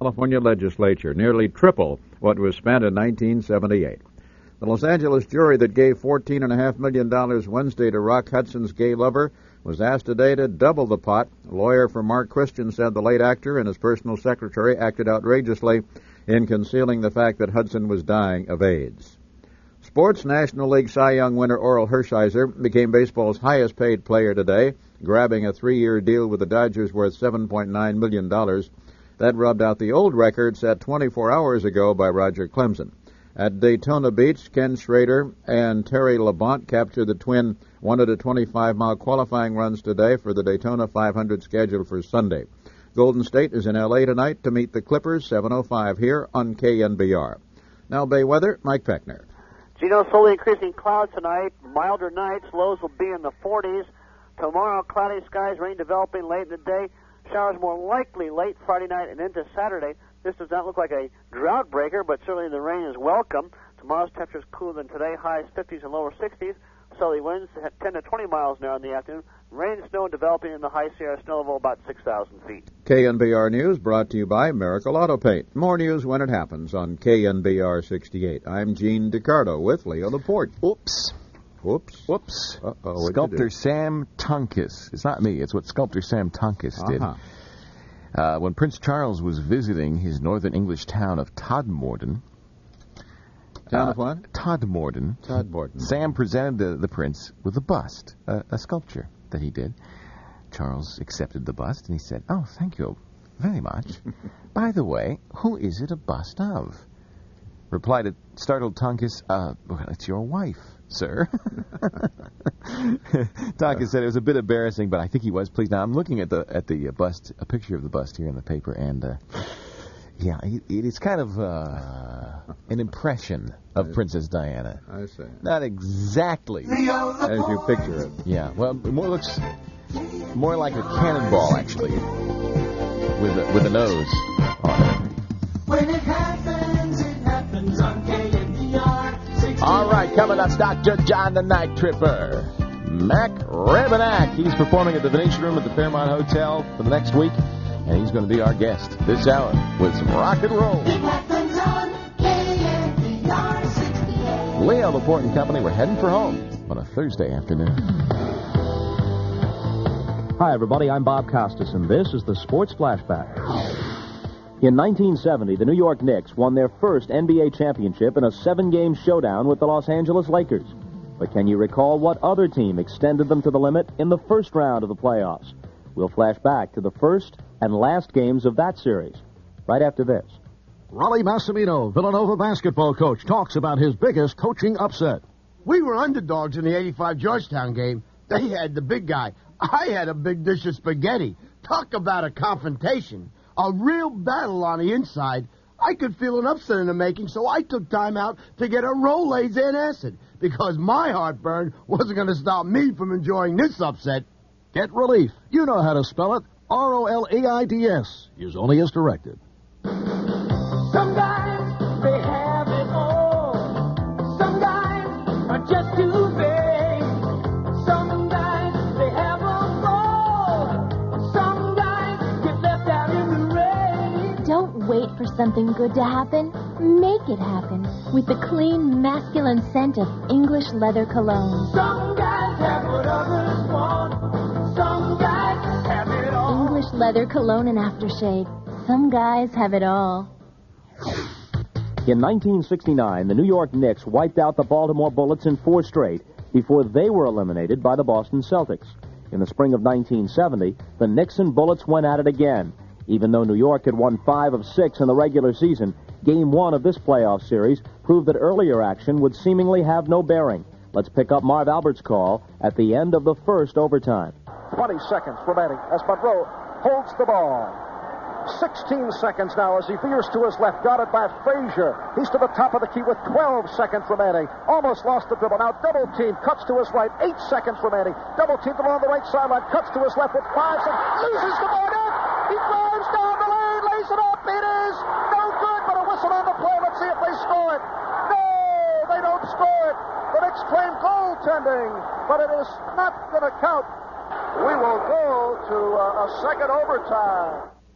California legislature, nearly triple what was spent in 1978. The Los Angeles jury that gave $14.5 million Wednesday to Rock Hudson's gay lover was asked today to double the pot. A lawyer for Mark Christian said the late actor and his personal secretary acted outrageously in concealing the fact that Hudson was dying of AIDS. Sports National League Cy Young winner Orel Hershiser became baseball's highest-paid player today, grabbing a 3-year deal with the Dodgers worth $7.9 million. That rubbed out the old record set 24 hours ago by Roger Clemson. At Daytona Beach, Ken Schrader and Terry Labonte captured the twin 125-mile qualifying runs today for the Daytona 500 scheduled for Sunday. Golden State is in L.A. tonight to meet the Clippers, 7:05 here on KNBR. Now Bay weather, Mike Peckner. Gino, slowly increasing clouds tonight, milder nights, lows will be in the 40s. Tomorrow, cloudy skies, rain developing late in the day. Showers more likely late Friday night and into Saturday. This does not look like a drought breaker, but certainly the rain is welcome. Tomorrow's temperatures cooler than today, highs 50s and lower 60s. Southerly winds at 10 to 20 miles an hour in the afternoon. Rain and snow developing in the high Sierra, snow level about 6,000 feet. KNBR News brought to you by Miracle Auto Paint. More news when it happens on KNBR 68. I'm Gene DiCardo with Leo Laporte. Oops. Whoops. Whoops. Uh-oh, Sculptor Sam Tonkus. It's not me. It's what sculptor Sam Tonkus did. When Prince Charles was visiting his northern English town of Todmorden. Town of what? Todmorden. Todmorden. Sam presented the prince with a bust, a sculpture that he did. Charles accepted the bust, and he said, "Oh, thank you very much. By the way, who is it a bust of?" Replied a startled Tonkus, "Well, it's your wife, sir." Tonkus said it was a bit embarrassing, but I think he was pleased. Now, I'm looking at the bust, a picture of the bust here in the paper, and yeah, it is kind of an impression of Princess Diana. I see. Not exactly as you picture it. Yeah, well, it looks more like a cannonball, actually, with a nose on it. When it happens on KNBR. All right, coming up, Dr. John the Night Tripper. Mac Rebenak. He's performing at the Venetian Room at the Fairmont Hotel for the next week, and he's going to be our guest this hour with some rock and roll. It happens on KNBR 68. Leo Laporte and Company, we're heading for home on a Thursday afternoon. Hi, everybody. I'm Bob Costas, and this is the Sports Flashback. In 1970, the New York Knicks won their first NBA championship in a 7-game showdown with the Los Angeles Lakers. But can you recall what other team extended them to the limit in the first round of the playoffs? We'll flash back to the first and last games of that series right after this. Rollie Massimino, Villanova basketball coach, talks about his biggest coaching upset. We were underdogs in the 85 Georgetown game. They had the big guy. I had a big dish of spaghetti. Talk about a confrontation. A real battle on the inside. I could feel an upset in the making, so I took time out to get a Rolaids antacid, because my heartburn wasn't going to stop me from enjoying this upset. Get relief. You know how to spell it. Roleids. Use only as directed. Some guys, they have it all. Some guys are just too big. Some guys, they have a ball. Some guys get left out in the rain. Don't wait for something good to happen. Make it happen with the clean, masculine scent of English leather cologne. Some guys have what others want. Some guys have it all. English leather cologne and aftershave. Some guys have it all. In 1969, the New York Knicks wiped out the Baltimore Bullets in 4 straight before they were eliminated by the Boston Celtics. In the spring of 1970, the Knicks and Bullets went at it again. Even though New York had won 5 of 6 in the regular season, Game 1 of this playoff series proved that earlier action would seemingly have no bearing. Let's pick up Marv Albert's call at the end of the first overtime. 20 seconds remaining as Monroe holds the ball. 16 seconds now as he veers to his left. Got it by Frazier. He's to the top of the key with 12 seconds remaining. Almost lost the dribble. Now double team. Cuts to his right. 8 seconds remaining. Double teamed along the right sideline. Cuts to his left with 5 seconds. Loses the ball net. He drives down the lane. Lays it up. It is no good, but a whistle on the play. Let's see if they score it. No, they don't score it. The Knicks claim goaltending, but it is not going to count. We will go to a second overtime.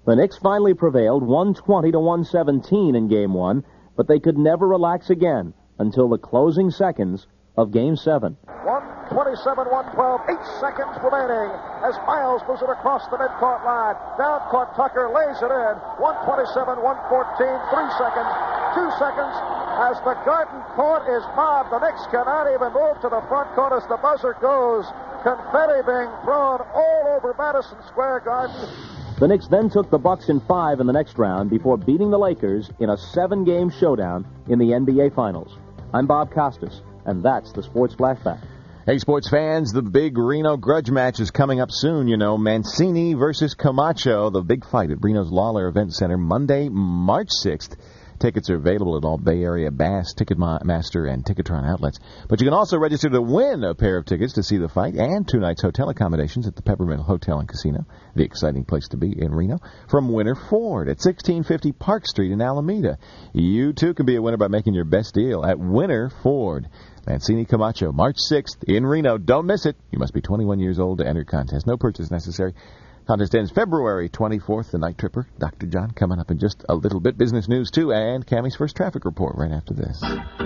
The Knicks finally prevailed 120 to 117 in Game 1, but they could never relax again until the closing seconds of Game 7. 127, 112, 8 seconds remaining as Miles moves it across the midcourt line. Down court, Tucker lays it in. 127, 114, 3 seconds, 2 seconds as the Garden Court is mobbed. The Knicks cannot even move to the front court as the buzzer goes. Confetti being thrown all over Madison Square Garden. The Knicks then took the Bucks in 5 in the next round before beating the Lakers in a 7-game showdown in the NBA Finals. I'm Bob Costas, and that's the Sports Flashback. Hey, sports fans, the big Reno grudge match is coming up soon, you know. Mancini versus Camacho, the big fight at Reno's Lawler Event Center, Monday, March 6th. Tickets are available at all Bay Area Bass, Ticketmaster, and Ticketron outlets. But you can also register to win a pair of tickets to see the fight and 2 nights hotel accommodations at the Peppermint Hotel and Casino, the exciting place to be in Reno, from Winter Ford at 1650 Park Street in Alameda. You, too, can be a winner by making your best deal at Winter Ford. Mancini Camacho, March 6th in Reno. Don't miss it. You must be 21 years old to enter contest. No purchase necessary. Contest ends February 24th. The Night Tripper, Dr. John, coming up in just a little bit. Business news, too, and Cammie's first traffic report right after this.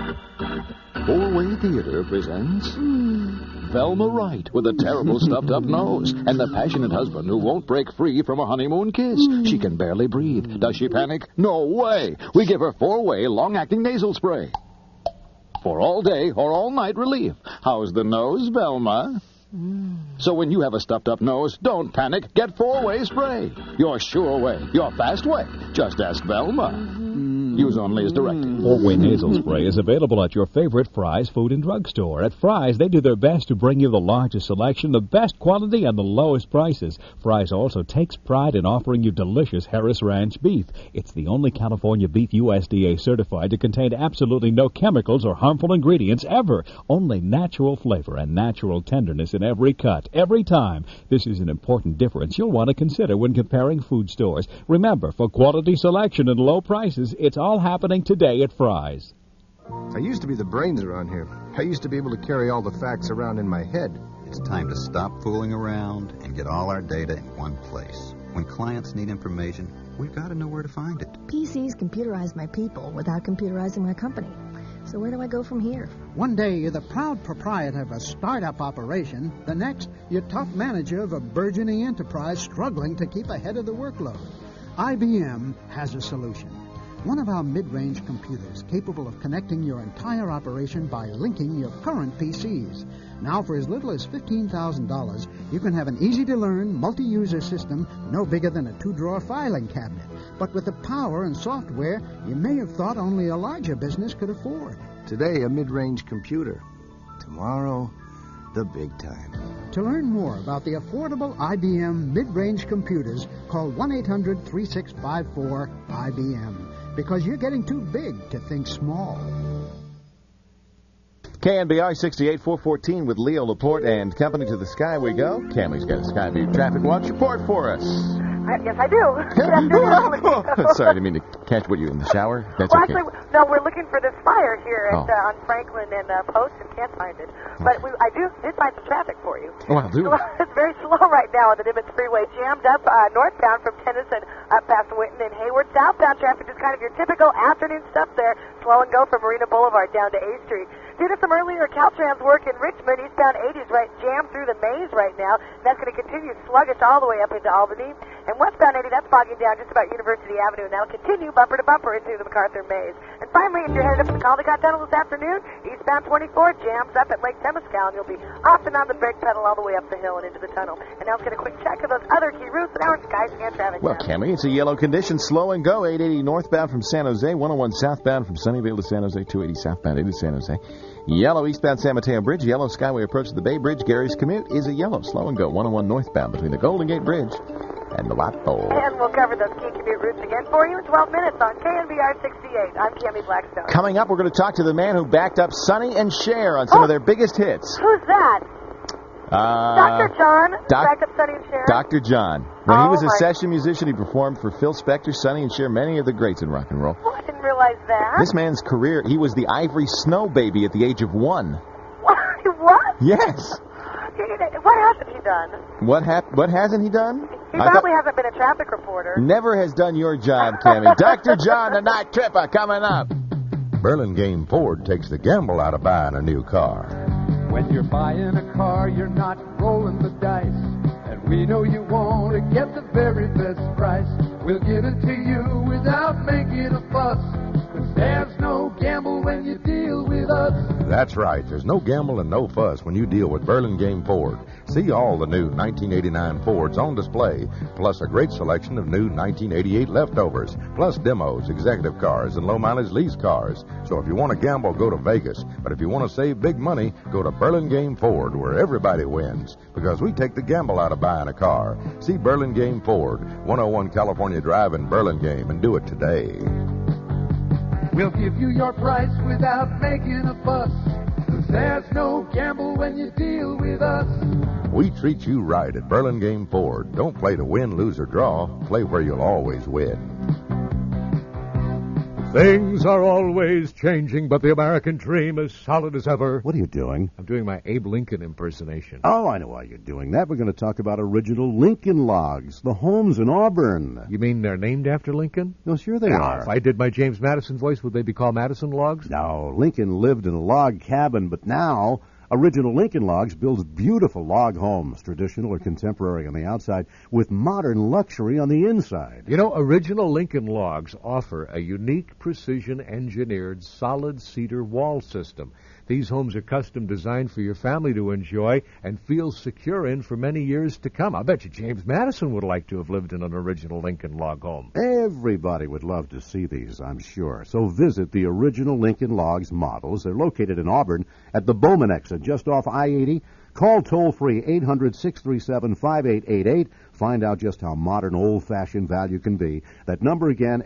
Four-Way Theater presents Velma Wright with a terrible stuffed-up nose and the passionate husband who won't break free from a honeymoon kiss. She can barely breathe. Does she panic? No way. We give her 4-Way long-acting nasal spray for all day or all night relief. How's the nose, Velma? So when you have a stuffed-up nose, don't panic. Get 4-Way spray. Your sure way. Your fast way. Just ask Velma. Use only as directed. 4-Way nasal spray is available at your favorite Fry's food and drug store. At Fry's, they do their best to bring you the largest selection, the best quality, and the lowest prices. Fry's also takes pride in offering you delicious Harris Ranch beef. It's the only California beef USDA certified to contain absolutely no chemicals or harmful ingredients ever. Only natural flavor and natural tenderness in every cut, every time. This is an important difference you'll want to consider when comparing food stores. Remember, for quality selection and low prices, it's all happening today at Fry's. I used to be the brains around here. I used to be able to carry all the facts around in my head. It's time to stop fooling around and get all our data in one place. When clients need information, we've got to know where to find it. PCs computerize my people without computerizing my company. So where do I go from here? One day, you're the proud proprietor of a startup operation. The next, you're top manager of a burgeoning enterprise struggling to keep ahead of the workload. IBM has a solution. One of our mid-range computers capable of connecting your entire operation by linking your current PCs. Now, for as little as $15,000, you can have an easy-to-learn, multi-user system no bigger than a 2-drawer filing cabinet. But with the power and software you may have thought only a larger business could afford. Today, a mid-range computer. Tomorrow, the big time. To learn more about the affordable IBM mid-range computers, call 1-800-3654-IBM. Because you're getting too big to think small. KNBR 68-414 with Leo Laporte and company. To the sky we go. Cammie's got a Skyview traffic watch report for us. Yes, I do. Sorry, I didn't mean to catch what you in the shower. That's well, okay. Actually, no, we're looking for this fire here at, on Franklin and Post and can't find it. But I did find some traffic for you. Oh, I'll do it. It's very slow right now on the Nimitz Freeway. Jammed up northbound from Tennyson up past Winton and Hayward. Southbound traffic is kind of your typical afternoon stuff there. Slow and go from Marina Boulevard down to A Street. Due to some earlier Caltrans work in Richmond, eastbound 80's right jammed through the maze right now. That's going to continue sluggish all the way up into Albany. And westbound 80, that's bogging down just about University Avenue, and that'll continue bumper to bumper into the MacArthur Maze. And finally, if you're headed up to the Caldecott Tunnel this afternoon, eastbound 24 jams up at Lake Temescal, and you'll be off and on the brake pedal all the way up the hill and into the tunnel. And now let's get a quick check of those other key routes in our Skyscan traffic. Well, Cammie, it's a yellow condition. Slow and go. 880 northbound from San Jose, 101 southbound from Sunnyvale to San Jose, 280 southbound into San Jose. Yellow eastbound San Mateo Bridge, yellow Skyway approach to the Bay Bridge. Gary's commute is a yellow. Slow and go. 101 northbound between the Golden Gate Bridge and the White Pole. And we'll cover those key commute routes again for you in 12 minutes on KNBR 68. I'm Cammie Blackstone. Coming up, we're going to talk to the man who backed up Sonny and Cher on some of their biggest hits. Who's that? Dr. John, backed up Sonny and Cher. Dr. John. When he was a session musician, he performed for Phil Spector, Sonny and Cher, many of the greats in rock and roll. Oh, I didn't realize that. This man's career, he was the Ivory Snow baby at the age of 1. What? Yes. What hasn't he done? What hasn't he done? He probably hasn't been a traffic reporter. Never has done your job, Cammy. Dr. John, the Night Tripper, coming up. Burlingame Ford takes the gamble out of buying a new car. When you're buying a car, you're not rolling the dice. And we know you want to get the very best price. We'll give it to you without making a fuss. 'Cause there's no gamble when you deal with us. That's right. There's no gamble and no fuss when you deal with Burlingame Ford. See all the new 1989 Fords on display, plus a great selection of new 1988 leftovers, plus demos, executive cars, and low-mileage lease cars. So if you want to gamble, go to Vegas. But if you want to save big money, go to Burlingame Ford, where everybody wins. Because we take the gamble out of buying a car. See Burlingame Ford, 101 California Drive in Burlingame, and do it today. We'll give you your price without making a fuss. 'Cause there's no gamble when you deal with us. We treat you right at Burlingame Ford. Don't play to win, lose, or draw. Play where you'll always win. Things are always changing, but the American dream is solid as ever. What are you doing? I'm doing my Abe Lincoln impersonation. Oh, I know why you're doing that. We're going to talk about original Lincoln logs, the homes in Auburn. You mean they're named after Lincoln? No, sure they are. If I did my James Madison voice, would they be called Madison logs? No, Lincoln lived in a log cabin, but now Original Lincoln Logs builds beautiful log homes, traditional or contemporary on the outside, with modern luxury on the inside. You know, Original Lincoln Logs offer a unique, precision-engineered, solid cedar wall system. These homes are custom designed for your family to enjoy and feel secure in for many years to come. I bet you James Madison would like to have lived in an Original Lincoln log home. Everybody would love to see these, I'm sure. So visit the Original Lincoln Logs models. They're located in Auburn at the Bowman exit, just off I-80. Call toll-free 800-637-5888. Find out just how modern, old-fashioned value can be. That number again,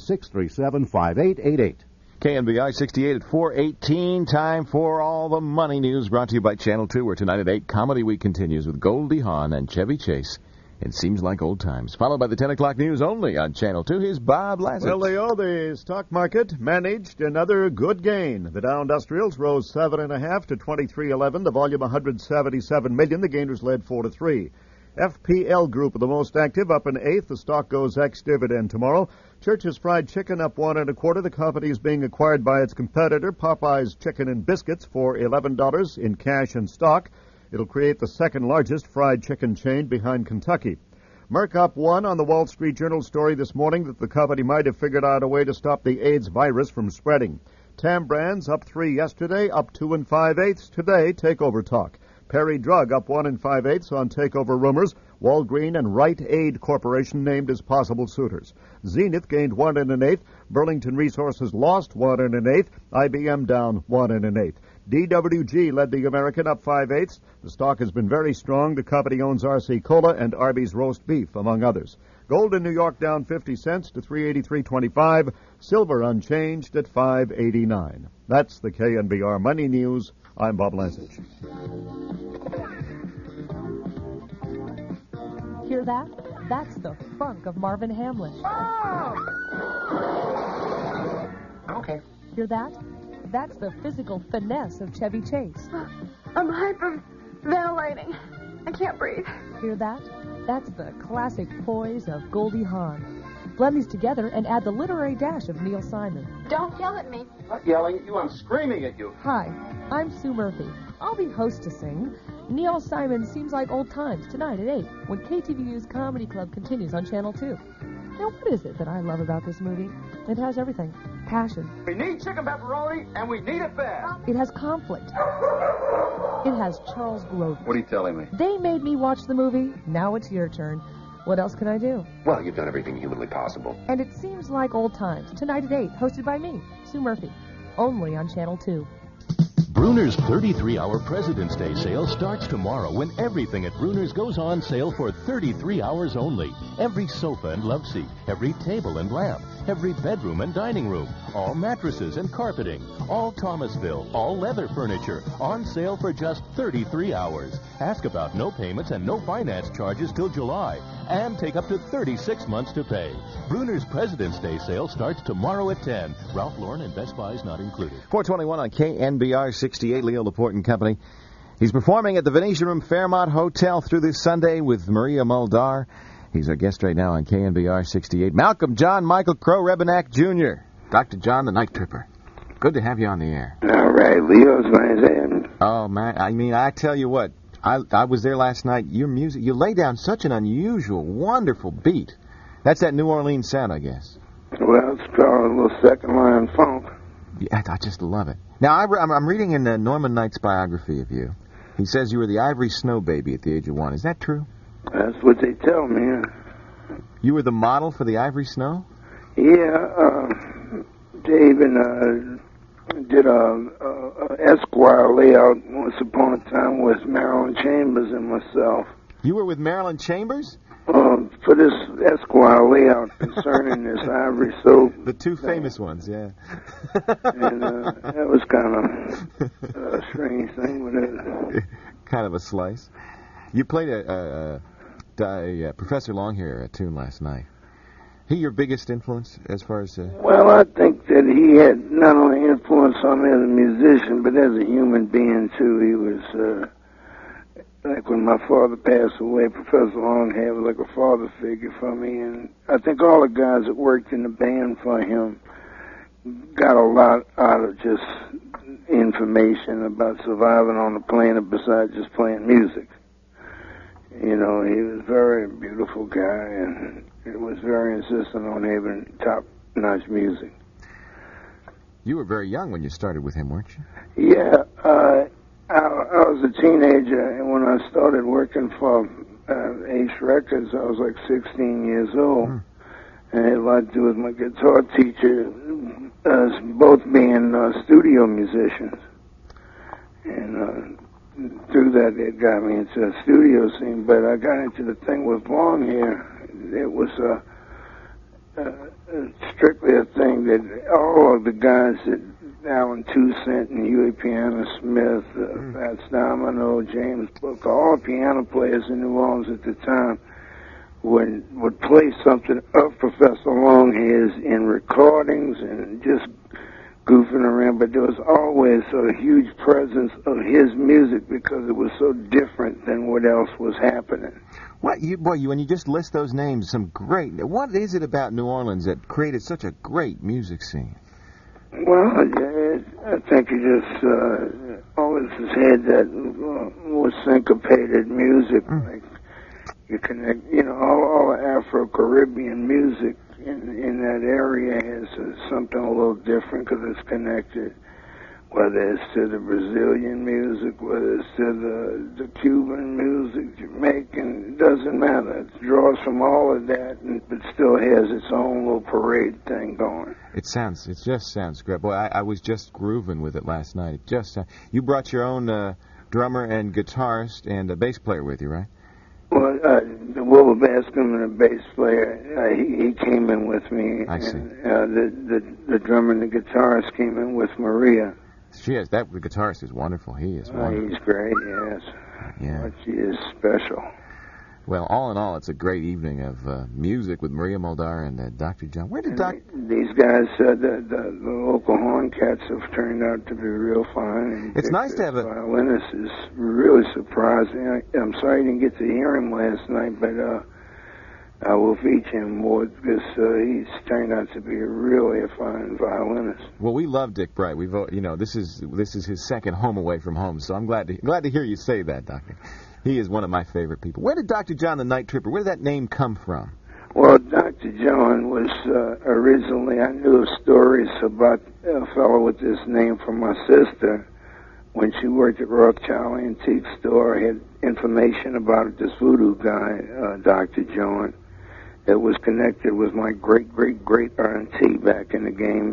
800-637-5888. KNBI 68 at 4:18. Time for all the money news brought to you by Channel 2, where tonight at 8, Comedy Week continues with Goldie Hawn and Chevy Chase. It seems like old times. Followed by the 10 o'clock news only on Channel 2. Here's Bob Lazarus. Well, Leo, the stock market managed another good gain. The Dow Industrials rose 7.5 to 2311. The volume 177 million. The gainers led 4-3. FPL Group, the most active, up an eighth. The stock goes ex-dividend tomorrow. Church's Fried Chicken up 1 1/4. The company is being acquired by its competitor, Popeye's Chicken and Biscuits, for $11 in cash and stock. It'll create the second largest fried chicken chain behind Kentucky. Merck up 1 on the Wall Street Journal story this morning that the company might have figured out a way to stop the AIDS virus from spreading. Tam Brands up 3 yesterday, up 2 5/8 today. Takeover talk. Perry Drug up 1 5/8 on takeover rumors. Walgreen and Rite Aid Corporation named as possible suitors. Zenith gained 1 1/8. Burlington Resources lost 1 1/8. IBM down 1 1/8. DWG led the American up 5/8. The stock has been very strong. The company owns RC Cola and Arby's roast beef, among others. Gold in New York down 50 cents to $383.25. Silver unchanged at $5.89. That's the KNBR Money News. I'm Bob Lazich. Hear that? That's the funk of Marvin Hamlin. Okay. Hear that? That's the physical finesse of Chevy Chase. I'm hyperventilating. I can't breathe. Hear that? That's the classic poise of Goldie Hawn. Blend these together and add the literary dash of Neil Simon. Don't yell at me. I'm not yelling at you. I'm screaming at you. Hi, I'm Sue Murphy. I'll be hostessing Neil Simon Seems Like Old Times tonight at 8 when KTVU's Comedy Club continues on Channel 2. Now, what is it that I love about this movie? It has everything. Passion. We need chicken pepperoni, and we need it fast. It has conflict. It has Charles Grodin. What are you telling me? They made me watch the movie. Now it's your turn. What else can I do? Well, you've done everything humanly possible. And It Seems Like Old Times, tonight at 8, hosted by me, Sue Murphy, only on Channel 2. Bruner's 33-hour President's Day sale starts tomorrow when everything at Bruner's goes on sale for 33 hours only. Every sofa and love seat, every table and lamp, every bedroom and dining room, all mattresses and carpeting, all Thomasville, all leather furniture, on sale for just 33 hours. Ask about no payments and no finance charges till July, and take up to 36 months to pay. Bruner's President's Day sale starts tomorrow at 10. Ralph Lauren and Best Buy's not included. 421 on KNBR 68, Leo Laporte and Company. He's performing at the Venetian Room Fairmont Hotel through this Sunday with Maria Muldaur. He's our guest right now on KNBR 68. Malcolm John Michael Crow Rebenak Jr. Dr. John the Night Tripper. Good to have you on the air. All right, Leo's my. Oh, man, I mean, I tell you what, I was there last night. Your music, you lay down such an unusual, wonderful beat. That's that New Orleans sound, I guess. Well, it's called a little second line funk. Yeah, I just love it. Now, I'm reading in Norman Knight's biography of you. He says you were the Ivory Snow baby at the age of 1. Is that true? That's what they tell me. You were the model for the Ivory Snow? Yeah, they even did a Esquire layout once upon a time with Marilyn Chambers and myself. You were with Marilyn Chambers? For this Esquire layout concerning this Ivory soap. The two famous ones, yeah. And that was kind of a strange thing with it. Kind of a slice. You played a Professor Longhair tune last night. He your biggest influence as far as... Well, I think that he had not only influence on me as a musician, but as a human being, too. He was... like when my father passed away, Professor Longhair was like a father figure for me, and I think all the guys that worked in the band for him got a lot out of just information about surviving on the planet besides just playing music. You know, he was a very beautiful guy, and he was very insistent on having top-notch music. You were very young when you started with him, weren't you? Yeah, I was a teenager, and when I started working for Ace Records, I was like 16 years old. And it had a lot to do with my guitar teacher, us both being studio musicians. And through that, it got me into the studio scene. But I got into the thing with Longhair. It was strictly a thing that all of the guys that Alan Toussaint and Huey Piano Smith, Fats Domino, James Booker, all the piano players in New Orleans at the time would play something of Professor Longhair's in recordings and just goofing around, but there was always a huge presence of his music because it was so different than what else was happening. What when you just list those names, what is it about New Orleans that created such a great music scene? Well, I think he just always has had that more syncopated music. Like you connect, all the Afro-Caribbean music in that area has something a little different because it's connected, whether it's to the Brazilian music, whether it's to the Cuban music, Jamaican, it doesn't matter. It draws from all of that, but still has its own little parade thing going. It just sounds great. Boy, I was just grooving with it last night. You brought your own drummer and guitarist and a bass player with you, right? Well, the Wilbur Bascom and the bass player, he came in with me. I see. And, the drummer and the guitarist came in with Maria. The guitarist is wonderful. He is wonderful. He's great, yes. Yeah. But she is special. Well, all in all, it's a great evening of music with Maria Muldaur and Dr. John. Where did These guys, the local horn cats have turned out to be real fine. And it's nice to have a violinist is really surprising. I'm sorry I didn't get to hear him last night, but I will feature him more because he's turned out to be really a fine violinist. Well, we love Dick Bright. This is his second home away from home, so I'm glad to hear you say that, Doctor. He is one of my favorite people. Where did Dr. John the Night Tripper, where did that name come from? Well, Dr. John was originally, I knew of stories about a fellow with this name from my sister. When she worked at Rothschild Antique Store, had information about this voodoo guy, Dr. John, that was connected with my great-great-great auntie back in the game.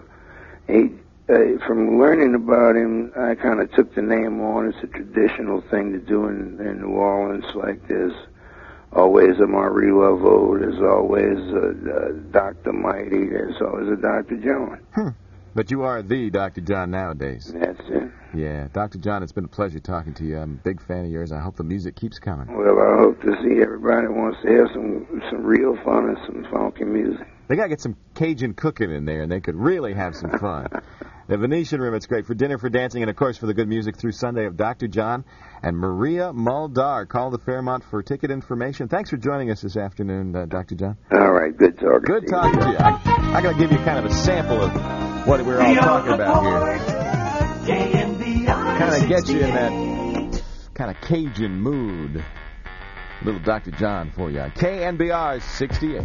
And from learning about him, I kind of took the name on. It's a traditional thing to do in New Orleans. Like there's always a Marie Laveau, there's always a Dr. Mighty, there's always a Dr. John. But you are the Dr. John nowadays. That's it. Yeah. Dr. John, it's been a pleasure talking to you. I'm a big fan of yours. I hope the music keeps coming. Well, I hope to see everybody wants to have some real fun and some funky music. They got to get some Cajun cooking in there, and they could really have some fun. The Venetian Room, it's great for dinner, for dancing, and, of course, for the good music through Sunday of Dr. John and Maria Muldaur. Call the Fairmont for ticket information. Thanks for joining us this afternoon, Dr. John. All right, good talking. Good talking to you. I got to give you kind of a sample of what we're all talking about here. Kind of get you in that kind of Cajun mood. Little Dr. John for you. KNBR 68.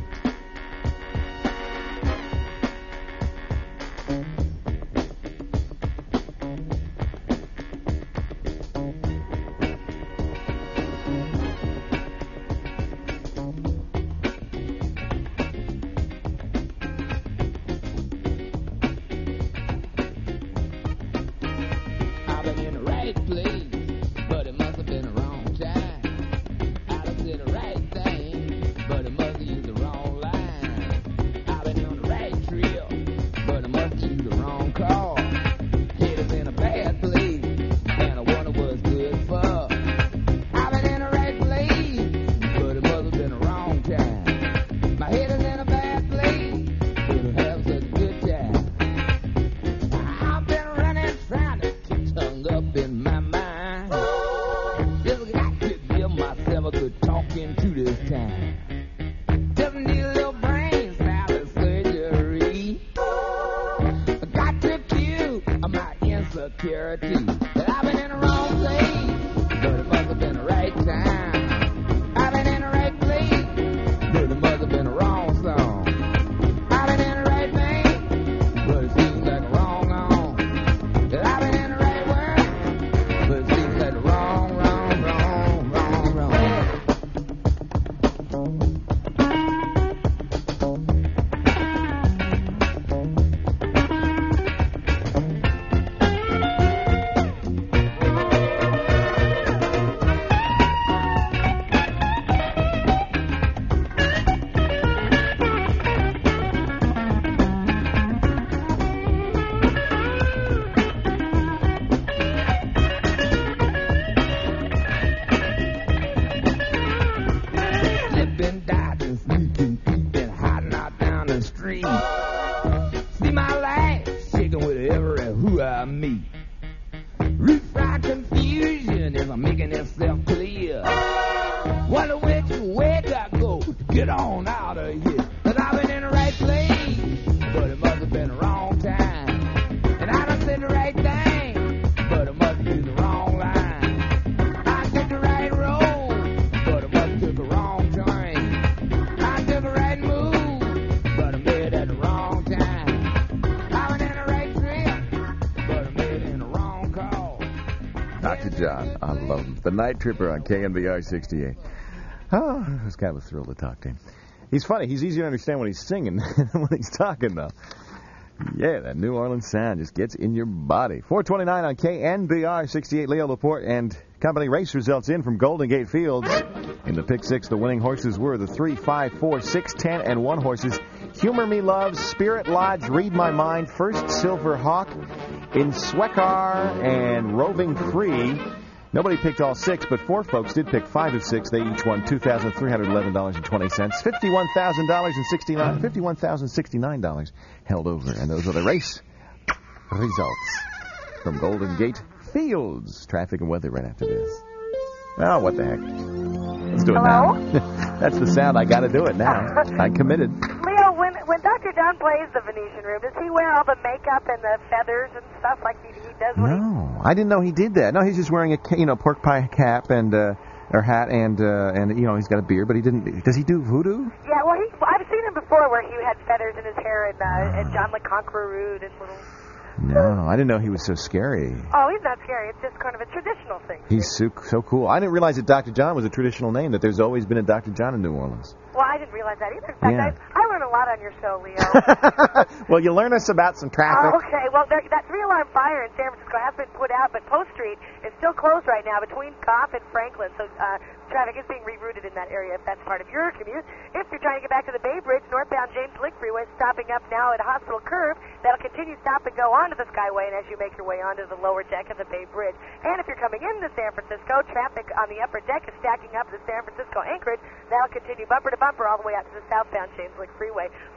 The Night Tripper on KNBR 68. Oh, it was kind of a thrill to talk to him. He's funny. He's easy to understand when he's singing than when he's talking, though. Yeah, that New Orleans sound just gets in your body. 429 on KNBR 68. Leo Laporte and company. Race results in from Golden Gate Fields. In the pick six, the winning horses were the 3, 5, 4, 6, 10, and 1 horses. Humor Me Love, Spirit Lodge, Read My Mind, First Silver Hawk, In Swekar, and Roving Free. Nobody picked all 6, but 4 folks did pick 5 of 6. They each won $2,311.20. $51,069 held over. And those are the race results from Golden Gate Fields. Traffic and weather right after this. Oh, what the heck. Let's do it now. That's the sound. I got to do it now. I committed. Leo, when Dr. John plays the Venetian Room, does he wear all the makeup and the feathers and stuff like he does when No, I didn't know he did that. No, he's just wearing a pork pie cap and or hat and he's got a beard, but he didn't. Does he do voodoo? Yeah, well, I've seen him before where he had feathers in his hair and John Le Conqueror Rude and little. No, I didn't know he was so scary. Oh, he's not scary. It's just kind of a traditional thing. He's so cool. I didn't realize that Dr. John was a traditional name, that there's always been a Dr. John in New Orleans. Well, I didn't realize that either. In fact, Yeah. I learn a lot on your show, Leo. Well, you learn us about some traffic. Oh, okay. Well, that 3-alarm fire in San Francisco has been put out, but Post Street is still closed right now between Cobb and Franklin. So traffic is being rerouted in that area if that's part of your commute. If you're trying to get back to the Bay Bridge, northbound James Lick Freeway is stopping up now at Hospital Curve. That'll continue stop and go onto the Skyway and as you make your way onto the lower deck of the Bay Bridge. And if you're coming into San Francisco, traffic on the upper deck is stacking up to San Francisco Anchorage. That'll continue bumper to bumper all the way out to the southbound James Lick Freeway. Finally, go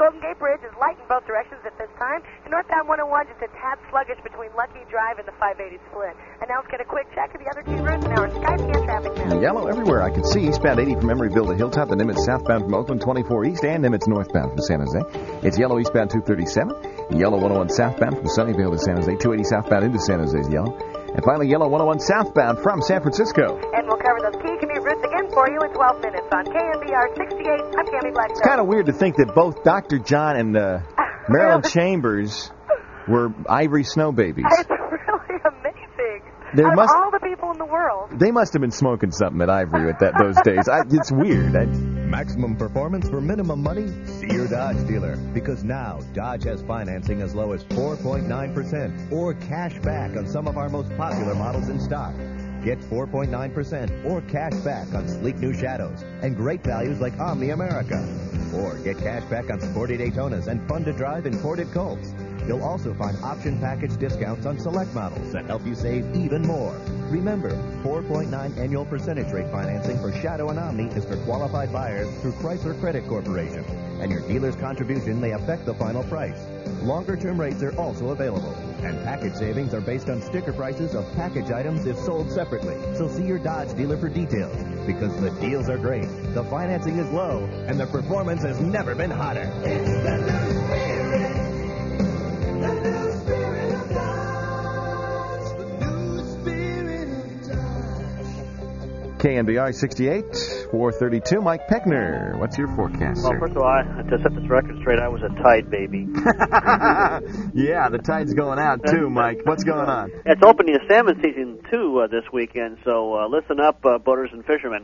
Golden Gate Bridge is light in both directions at this time. And northbound 101 just a tad sluggish between Lucky Drive and the 580 split. And now let's get a quick check of the other two routes and our Skyscan traffic now. Yellow everywhere. I can see eastbound 80 from Emeryville to Hilltop, the Nimitz southbound from Oakland 24 east, and Nimitz northbound from San Jose. It's yellow eastbound 237. Yellow 101 southbound from Sunnyvale to San Jose. 280 southbound into San Jose is yellow. And finally, yellow 101 southbound from San Francisco. And we'll cover those key commute routes again for you in 12 minutes on KNBR 68. I'm Tammy Blackstone. It's kind of weird to think that both Dr. John and Marilyn Chambers were Ivory Snow babies. It's really amazing. There Out must- of all the people in the world. They must have been smoking something at Ivory at those days. It's weird. Maximum performance for minimum money? See your Dodge dealer. Because now, Dodge has financing as low as 4.9% or cash back on some of our most popular models in stock. Get 4.9% or cash back on sleek new Shadows and great values like Omni America. Or get cash back on sporty Daytonas and fun-to-drive imported Colts. You'll also find option package discounts on select models that help you save even more. Remember, 4.9 annual percentage rate financing for Shadow and Omni is for qualified buyers through Chrysler Credit Corporation, and your dealer's contribution may affect the final price. Longer-term rates are also available, and package savings are based on sticker prices of package items if sold separately. So see your Dodge dealer for details, because the deals are great, the financing is low, and the performance has never been hotter. It's the new spirit. The new spirit of Dodge. The new spirit of Dodge. KNBR 68, 432. Mike Peckner, what's your forecast, Well, sir? first of all, to set this record straight, I was a Tide baby. Yeah, the tide's going out, too, Mike. What's going on? It's opening the salmon season, too, this weekend, so listen up, boaters and fishermen.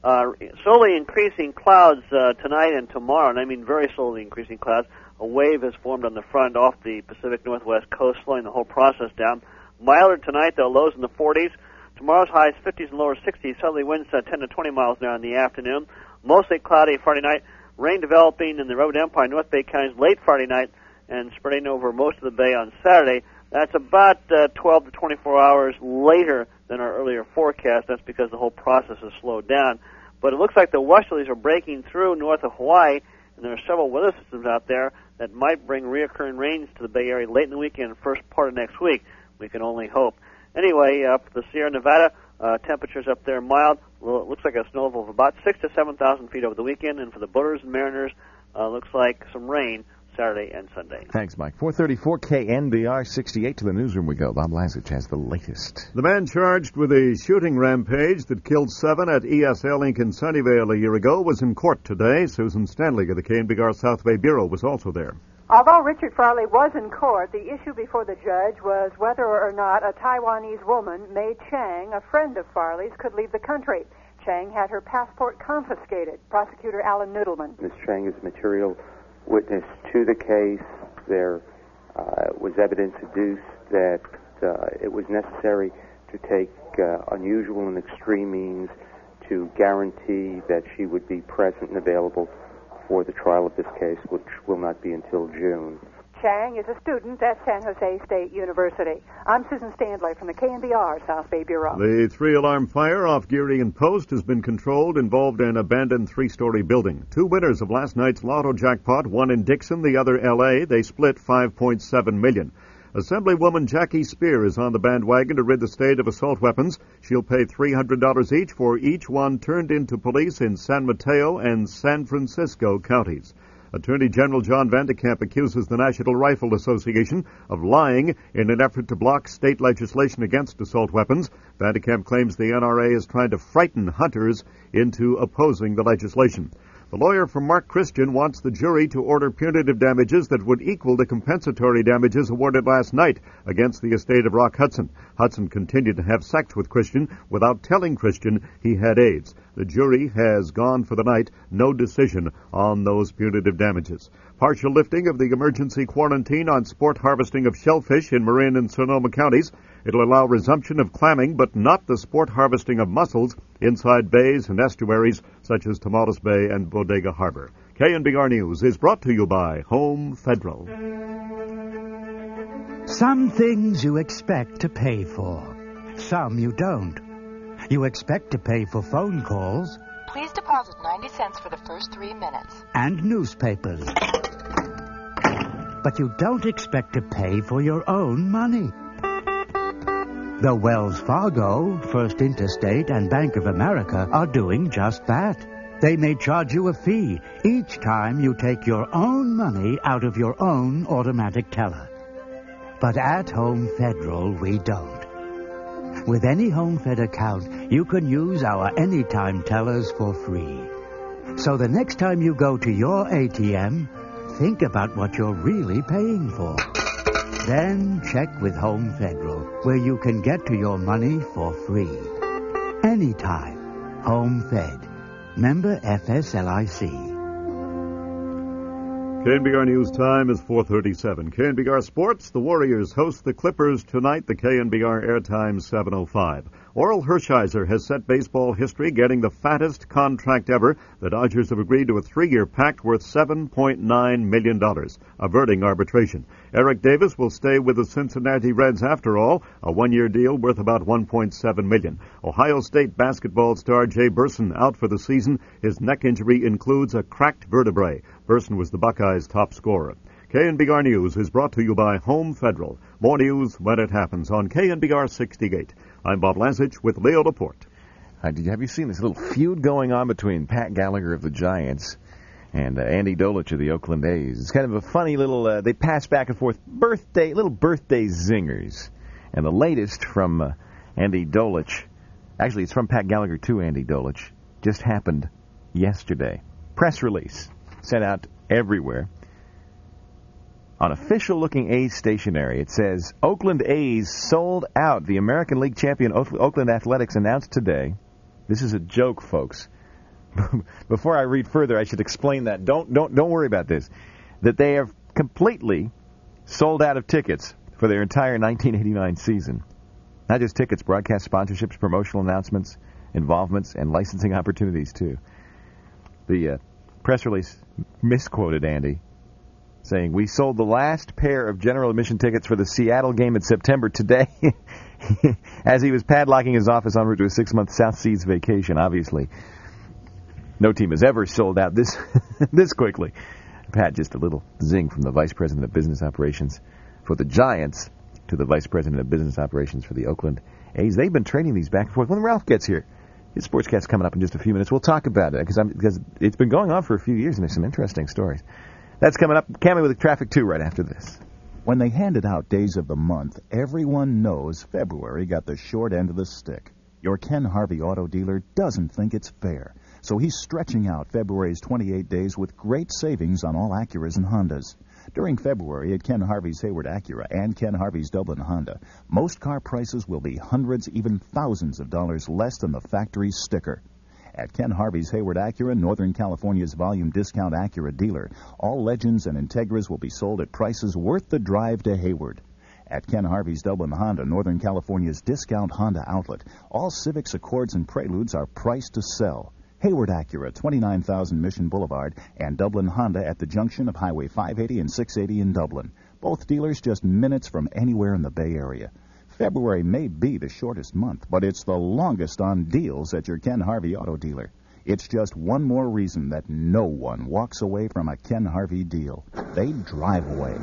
Slowly increasing clouds tonight and tomorrow, and I mean very slowly increasing clouds. A wave has formed on the front off the Pacific Northwest coast, slowing the whole process down. Milder tonight, though, lows in the 40s. Tomorrow's highs 50s and lower 60s. Southerly winds 10 to 20 miles an hour in the afternoon. Mostly cloudy Friday night. Rain developing in the Road Empire, North Bay counties late Friday night and spreading over most of the bay on Saturday. That's about 12 to 24 hours later than our earlier forecast. That's because the whole process has slowed down. But it looks like the westerlies are breaking through north of Hawaii, and there are several weather systems out there that might bring reoccurring rains to the Bay Area late in the weekend and first part of next week. We can only hope. Anyway, up the Sierra Nevada, temperatures up there mild. Well, it looks like a snow level of about 6,000 to 7,000 feet over the weekend, and for the boaters and mariners, looks like some rain Saturday and Sunday. Thanks, Mike. 434 KNBR 68. To the newsroom we go. Bob Lazich has the latest. The man charged with a shooting rampage that killed 7 at ESL Inc. in Sunnyvale a year ago was in court today. Susan Stanley of the KNBR South Bay Bureau was also there. Although Richard Farley was in court, the issue before the judge was whether or not a Taiwanese woman, May Chang, a friend of Farley's, could leave the country. Chang had her passport confiscated. Prosecutor Alan Noodleman. Ms. Chang is a material witness to the case. There was evidence adduced that it was necessary to take unusual and extreme means to guarantee that she would be present and available for the trial of this case, which will not be until June. Chang is a student at San Jose State University. I'm Susan Standley from the KNBR South Bay Bureau. The 3-alarm fire off Geary Post has been controlled, involved an abandoned 3-story building. 2 winners of last night's lotto jackpot, one in Dixon, the other L.A. They split $5.7 million. Assemblywoman Jackie Spear is on the bandwagon to rid the state of assault weapons. She'll pay $300 each for each one turned into police in San Mateo and San Francisco counties. Attorney General John Vandekamp accuses the National Rifle Association of lying in an effort to block state legislation against assault weapons. Vandekamp claims the NRA is trying to frighten hunters into opposing the legislation. The lawyer for Mark Christian wants the jury to order punitive damages that would equal the compensatory damages awarded last night against the estate of Rock Hudson. Hudson continued to have sex with Christian without telling Christian he had AIDS. The jury has gone for the night. No decision on those punitive damages. Partial lifting of the emergency quarantine on sport harvesting of shellfish in Marin and Sonoma counties. It'll allow resumption of clamming, but not the sport harvesting of mussels inside bays and estuaries such as Tomales Bay and Bodega Harbor. KNBR News is brought to you by Home Federal. Some things you expect to pay for. Some you don't. You expect to pay for phone calls. Please deposit 90 cents for the first 3 minutes. And newspapers. but you don't expect to pay for your own money. The Wells Fargo, First Interstate, and Bank of America are doing just that. They may charge you a fee each time you take your own money out of your own automatic teller. But at Home Federal, we don't. With any Home Fed account, you can use our anytime tellers for free. So the next time you go to your ATM, think about what you're really paying for. Then check with Home Federal, where you can get to your money for free. Anytime. Home Fed. Member FSLIC. KNBR News Time is 4:37. KNBR Sports, the Warriors host the Clippers tonight. The KNBR airtime 7:05. Oral Hershiser has set baseball history, getting the fattest contract ever. The Dodgers have agreed to a 3-year pact worth $7.9 million, averting arbitration. Eric Davis will stay with the Cincinnati Reds after all, a 1-year deal worth about $1.7 million. Ohio State basketball star Jay Burson out for the season. His neck injury includes a cracked vertebrae. Burson was the Buckeyes' top scorer. KNBR News is brought to you by Home Federal. More news when it happens on KNBR 68. I'm Bob Lasich with Leo Laporte. Have you seen this little feud going on between Pat Gallagher of the Giants and Andy Dolich of the Oakland A's? It's kind of a funny little, they pass back and forth little birthday zingers. And the latest from Andy Dolich, actually it's from Pat Gallagher to Andy Dolich, just happened yesterday. Press release sent out everywhere. On official-looking A's stationery, it says, Oakland A's sold out. The American League champion Oakland Athletics announced today. This is a joke, folks. Before I read further, I should explain that. Don't worry about this. That they have completely sold out of tickets for their entire 1989 season. Not just tickets, broadcast sponsorships, promotional announcements, involvements, and licensing opportunities, too. The press release misquoted Andy, saying, we sold the last pair of general admission tickets for the Seattle game in September today as he was padlocking his office en route to a 6-month South Seas vacation, obviously. No team has ever sold out this quickly. Pat, just a little zing from the Vice President of Business Operations for the Giants to the Vice President of Business Operations for the Oakland A's. They've been trading these back and forth. When Ralph gets here, his Sportscast's coming up in just a few minutes. We'll talk about it because it's been going on for a few years and there's some interesting stories. That's coming up. Cammy with Traffic 2 right after this. When they handed out days of the month, everyone knows February got the short end of the stick. Your Ken Harvey auto dealer doesn't think it's fair, so he's stretching out February's 28 days with great savings on all Acuras and Hondas. During February at Ken Harvey's Hayward Acura and Ken Harvey's Dublin Honda, most car prices will be hundreds, even thousands of dollars less than the factory sticker. At Ken Harvey's Hayward Acura, Northern California's volume discount Acura dealer, all Legends and Integras will be sold at prices worth the drive to Hayward. At Ken Harvey's Dublin Honda, Northern California's discount Honda outlet, all Civics, Accords, and Preludes are priced to sell. Hayward Acura, 29,000 Mission Boulevard, and Dublin Honda at the junction of Highway 580 and 680 in Dublin. Both dealers just minutes from anywhere in the Bay Area. February may be the shortest month, but it's the longest on deals at your Ken Harvey auto dealer. It's just one more reason that no one walks away from a Ken Harvey deal. They drive away.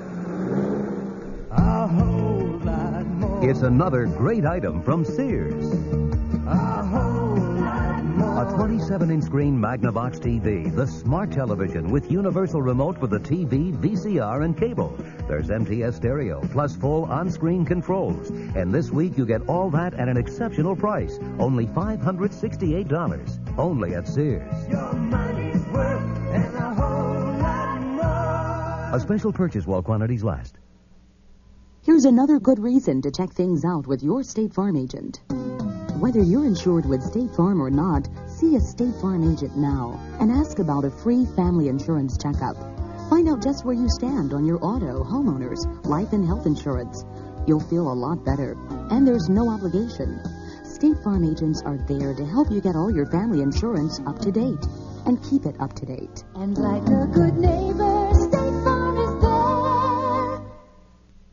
A whole lot more. It's another great item from Sears. A whole lot more. A 27-inch screen Magnavox TV, the smart television with universal remote for the TV, VCR, and cable. There's MTS stereo, plus full on-screen controls. And this week you get all that at an exceptional price, only $568. Only at Sears. Your money's worth and a whole lot more. A special purchase while quantities last. Here's another good reason to check things out with your State Farm agent. Whether you're insured with State Farm or not, see a State Farm agent now and ask about a free family insurance checkup. Find out just where you stand on your auto, homeowners, life and health insurance. You'll feel a lot better, and there's no obligation. State Farm agents are there to help you get all your family insurance up to date and keep it up to date. And like a good neighbor, State Farm is there.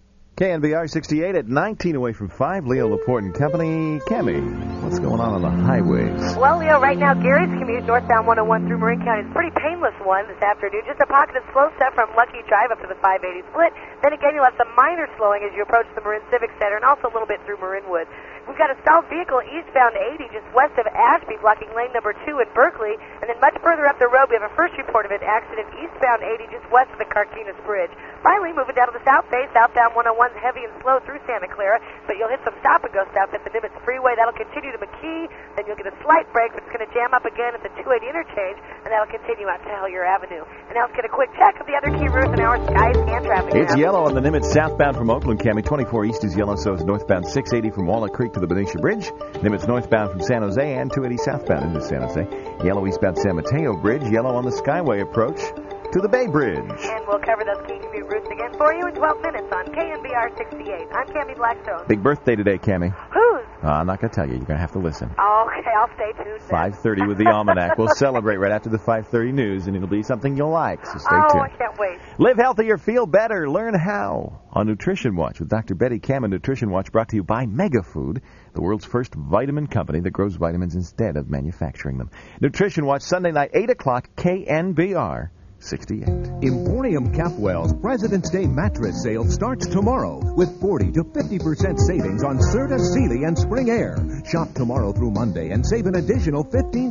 KNBR 68 at 19 away from 5. Leo Laporte and Company. Cammie, what's going on the highways? Well, Leo, right now, Gary's commute northbound 101 through Marin County is a pretty painless one this afternoon. Just a pocket of slow stuff from Lucky Drive up to the 580 split. Then again, you'll have some minor slowing as you approach the Marin Civic Center and also a little bit through Marinwood. We've got a stalled vehicle eastbound 80 just west of Ashby blocking lane number 2 in Berkeley. And then much further up the road, we have a first report of an accident eastbound 80 just west of the Carquinez Bridge. Finally, moving down to the south bay, southbound 101's heavy and slow through Santa Clara, but you'll hit some stop-and-go stuff at the Nimitz Freeway. That'll continue to McKee. Then you'll get a slight break, but it's going to jam up again at the 280 interchange, and that'll continue out to Hellier Avenue. And now let's get a quick check of the other key routes in our skies and traffic. It's yellow on the Nimitz southbound from Oakland County. 24 east is yellow, so is northbound 680 from Walnut Creek to the Benicia Bridge. Nimitz northbound from San Jose and 280 southbound into San Jose. Yellow eastbound San Mateo Bridge. Yellow on the Skyway approach to the Bay Bridge. And we'll cover those key commute routes again for you in 12 minutes on KNBR 68. I'm Cammie Blackstone. Big birthday today, Cammie. Whose? I'm not going to tell you. You're going to have to listen. Okay, I'll stay tuned then. 5:30 with the Almanac. We'll celebrate right after the 5:30 news, and it'll be something you'll like, so stay tuned. I can't wait. Live healthier, feel better, learn how on Nutrition Watch with Dr. Betty Kam. Nutrition Watch brought to you by Megafood, the world's first vitamin company that grows vitamins instead of manufacturing them. Nutrition Watch, Sunday night, 8 o'clock, KNBR 68. Emporium Capwell's President's Day mattress sale starts tomorrow with 40 to 50% savings on Serta, Sealy, and Spring Air. Shop tomorrow through Monday and save an additional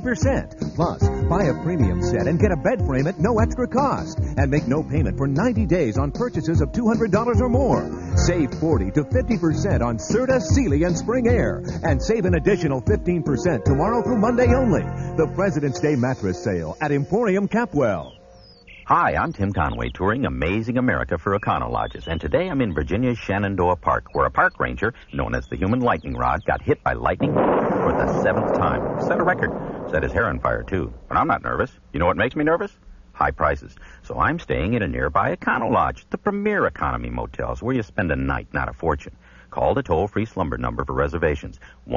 15%. Plus, buy a premium set and get a bed frame at no extra cost. And make no payment for 90 days on purchases of $200 or more. Save 40 to 50% on Serta, Sealy, and Spring Air. And save an additional 15% tomorrow through Monday only. The President's Day mattress sale at Emporium Capwell. Hi, I'm Tim Conway, touring Amazing America for Econo Lodges, and today I'm in Virginia's Shenandoah Park, where a park ranger, known as the Human Lightning Rod, got hit by lightning for the 7th time. Set a record. Set his hair on fire, too. But I'm not nervous. You know what makes me nervous? High prices. So I'm staying in a nearby Econo Lodge, the premier economy motels, where you spend a night, not a fortune. Call the toll-free slumber number for reservations,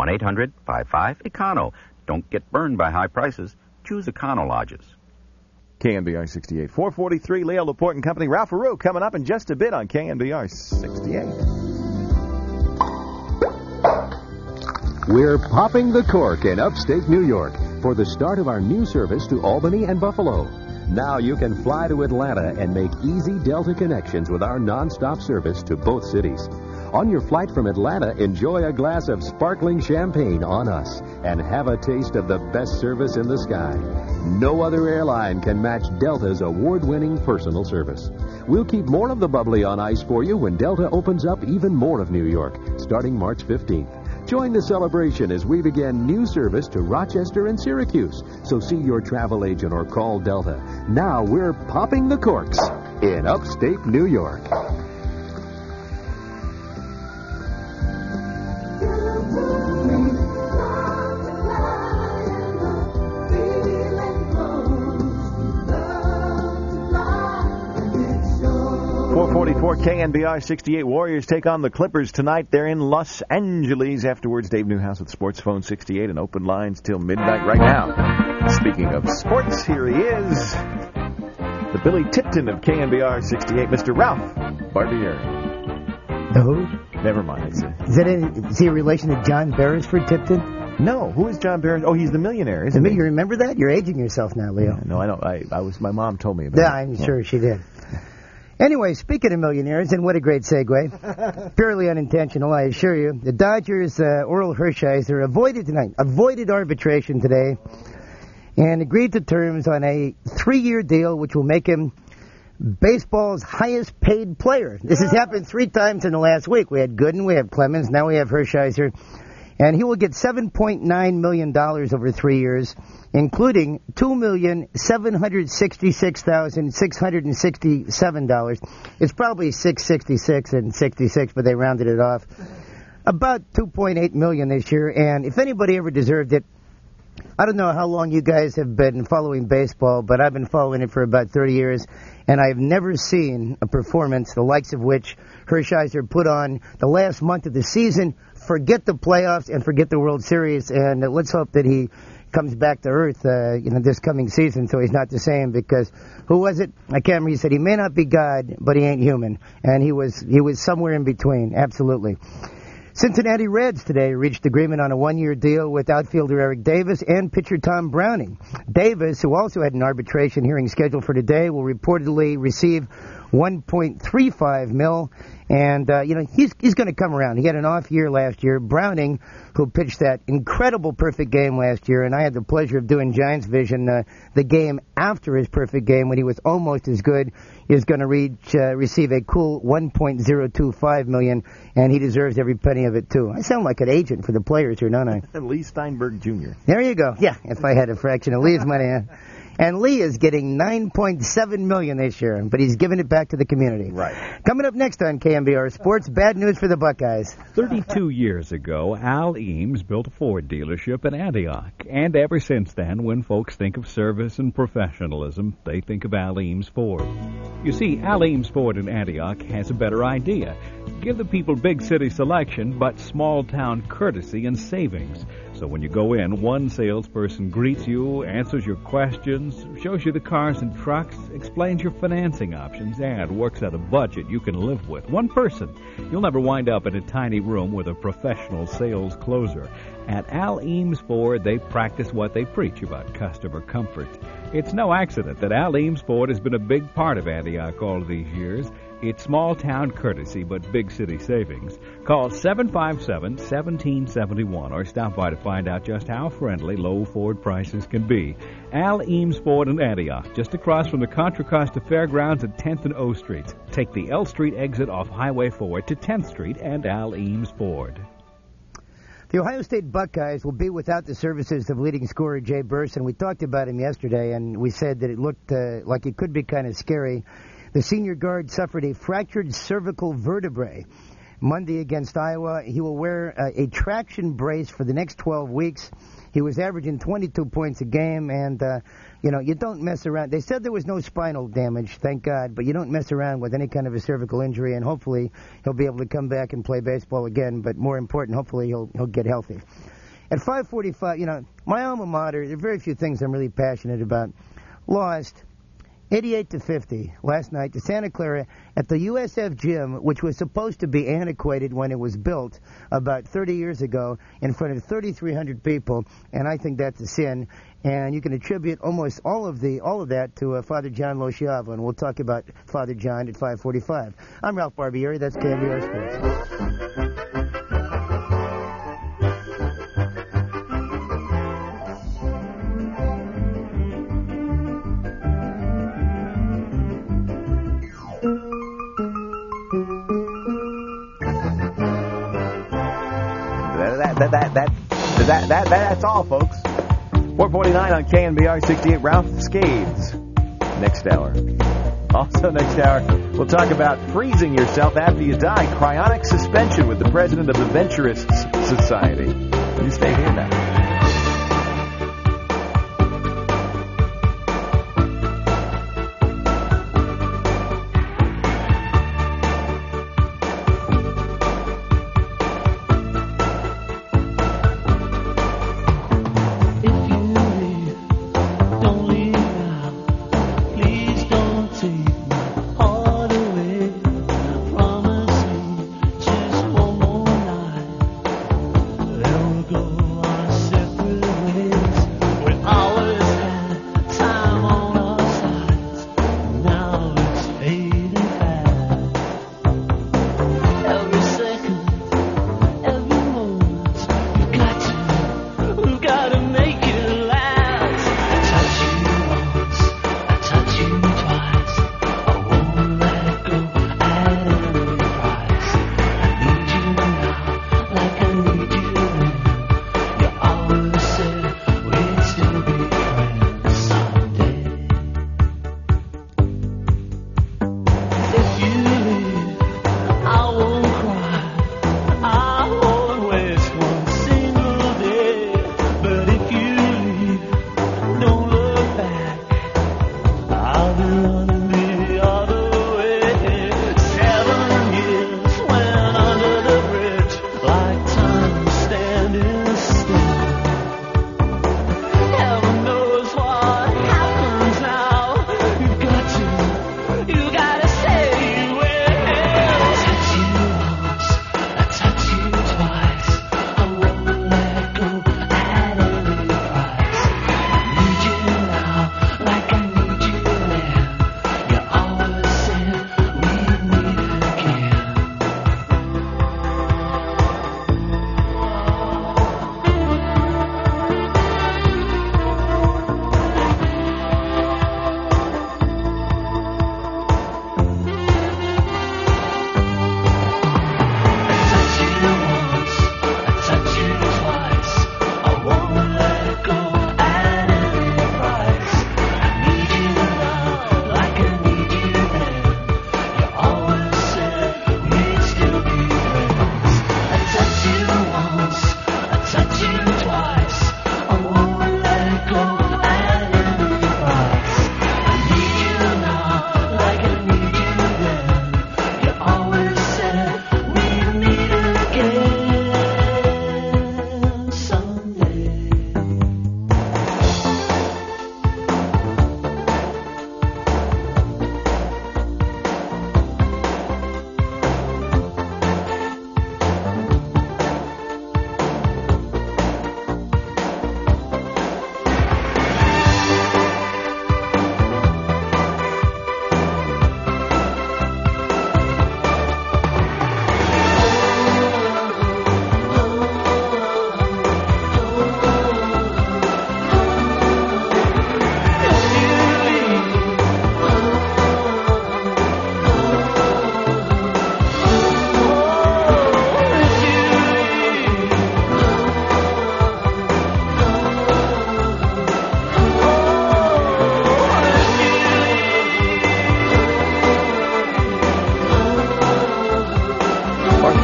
1-800-55-ECONO. Don't get burned by high prices. Choose Econo Lodges. KNBR 68. 443, Leo Laporte and Company. Ralph Aru coming up in just a bit on KNBR 68. We're popping the cork in upstate New York for the start of our new service to Albany and Buffalo. Now you can fly to Atlanta and make easy Delta connections with our nonstop service to both cities. On your flight from Atlanta, enjoy a glass of sparkling champagne on us and have a taste of the best service in the sky. No other airline can match Delta's award-winning personal service. We'll keep more of the bubbly on ice for you when Delta opens up even more of New York, starting March 15th. Join the celebration as we begin new service to Rochester and Syracuse. So see your travel agent or call Delta. Now we're popping the corks in upstate New York. KNBR 68 Warriors take on the Clippers tonight. They're in Los Angeles. Afterwards, Dave Newhouse with Sports Phone 68 and open lines till midnight right now. Speaking of sports, here he is, the Billy Tipton of KNBR 68, Mr. Ralph Barbieri. The who? Never mind. Is he a relation to John Beresford Tipton? No. Who is John Beresford? Oh, he's the millionaire, isn't he? You remember that? You're aging yourself now, Leo. Yeah, no, I don't. My mom told me about it. Yeah, I'm sure she did. Anyway, speaking of millionaires, and what a great segue. Purely unintentional, I assure you. The Dodgers, Orel Hershiser, avoided arbitration today and agreed to terms on a 3-year deal which will make him baseball's highest paid player. This has happened 3 times in the last week. We had Gooden, we have Clemens, now we have Hershiser. And he will get $7.9 million over 3 years, including $2,766,667. It's probably $666 and 66, but they rounded it off. About $2.8 million this year, and if anybody ever deserved it, I don't know how long you guys have been following baseball, but I've been following it for about 30 years, and I've never seen a performance the likes of which Hershiser put on the last month of the season. Forget the playoffs and forget the World Series, and let's hope that he comes back to earth, this coming season, so he's not the same. Because who was it? I can't remember. He said he may not be God, but he ain't human, and he was somewhere in between. Absolutely. Cincinnati Reds today reached agreement on a one-year deal with outfielder Eric Davis and pitcher Tom Browning. Davis, who also had an arbitration hearing scheduled for today, will reportedly receive $1.35 million. And, he's going to come around. He had an off year last year. Browning, who pitched that incredible perfect game last year, and I had the pleasure of doing Giants Vision the game after his perfect game when he was almost as good, is going to receive a cool $1.025 million, and he deserves every penny of it, too. I sound like an agent for the players here, don't I? Lee Steinberg Jr. There you go. Yeah, if I had a fraction of Lee's money. And Lee is getting $9.7 million this year, but he's giving it back to the community. Right. Coming up next on KMBR Sports, bad news for the Buckeyes. 32 years ago, Al Eames built a Ford dealership in Antioch. And ever since then, when folks think of service and professionalism, they think of Al Eames Ford. You see, Al Eames Ford in Antioch has a better idea. Give the people big city selection, but small town courtesy and savings. So when you go in, one salesperson greets you, answers your questions, shows you the cars and trucks, explains your financing options, and works out a budget you can live with. One person. You'll never wind up in a tiny room with a professional sales closer. At Al Eames Ford, they practice what they preach about customer comfort. It's no accident that Al Eames Ford has been a big part of Antioch all these years. It's small-town courtesy, but big city savings. Call 757-1771 or stop by to find out just how friendly low Ford prices can be. Al Eames Ford in Antioch, just across from the Contra Costa Fairgrounds at 10th and O Streets. Take the L Street exit off Highway 4 to 10th Street and Al Eames Ford. The Ohio State Buckeyes will be without the services of leading scorer Jay Burson. We talked about him yesterday, and we said that it looked like it could be kind of scary. The senior guard suffered a fractured cervical vertebrae Monday against Iowa. He will wear a traction brace for the next 12 weeks. He was averaging 22 points a game, and, you don't mess around. They said there was no spinal damage, thank God, but you don't mess around with any kind of a cervical injury, and hopefully he'll be able to come back and play baseball again, but more important, hopefully he'll get healthy. At 5:45, my alma mater, there are very few things I'm really passionate about, lost 88-50 last night to Santa Clara at the USF gym, which was supposed to be antiquated when it was built about 30 years ago in front of 3,300 people, and I think that's a sin. And you can attribute almost all of that to Father John Losciava, and we'll talk about Father John at 5:45. I'm Ralph Barbieri. That's KMBR Sports. That's all, folks. 4:49 on KNBR 68. Ralph Scades. Next hour. Also next hour, we'll talk about freezing yourself after you die. Cryonic suspension with the president of the Venturists Society. You stay here now.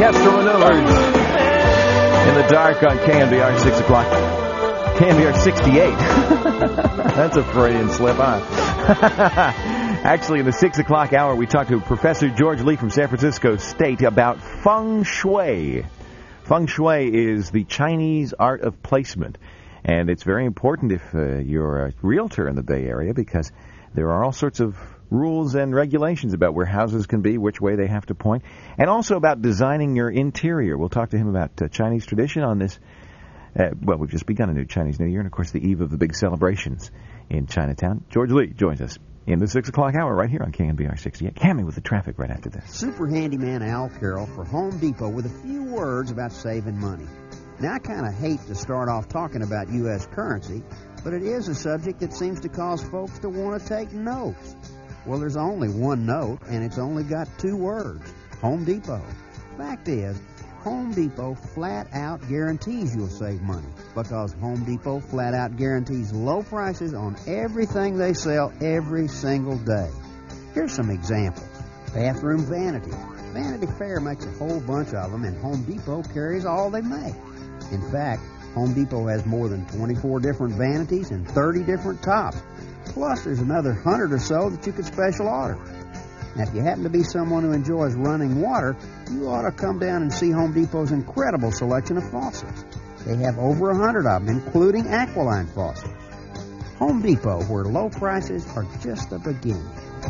orchestral maneuvers in the dark on KNBR 6 o'clock. KNBR 68. That's a Freudian slip, huh? Actually, in the 6 o'clock hour, we talked to Professor George Lee from San Francisco State about feng shui. Feng shui is the Chinese art of placement. And it's very important if you're a realtor in the Bay Area, because there are all sorts of rules and regulations about where houses can be, which way they have to point, and also about designing your interior. We'll talk to him about Chinese tradition on this. Well, we've just begun a new Chinese New Year, and of course the eve of the big celebrations in Chinatown. George Lee joins us in the 6 o'clock hour right here on KNBR 68. Cammy with the traffic right after this. Super handyman Al Carroll for Home Depot with a few words about saving money. Now, I kind of hate to start off talking about U.S. currency, but it is a subject that seems to cause folks to want to take notes. Well, there's only one note, and it's only got 2 words, Home Depot. Fact is, Home Depot flat out guarantees you'll save money, because Home Depot flat out guarantees low prices on everything they sell every single day. Here's some examples. Bathroom vanities. Vanity Fair makes a whole bunch of them, and Home Depot carries all they make. In fact, Home Depot has more than 24 different vanities and 30 different tops. Plus, there's another 100 or so that you could special order. Now, if you happen to be someone who enjoys running water, you ought to come down and see Home Depot's incredible selection of faucets. They have over 100 of them, including Aqualine faucets. Home Depot, where low prices are just the beginning.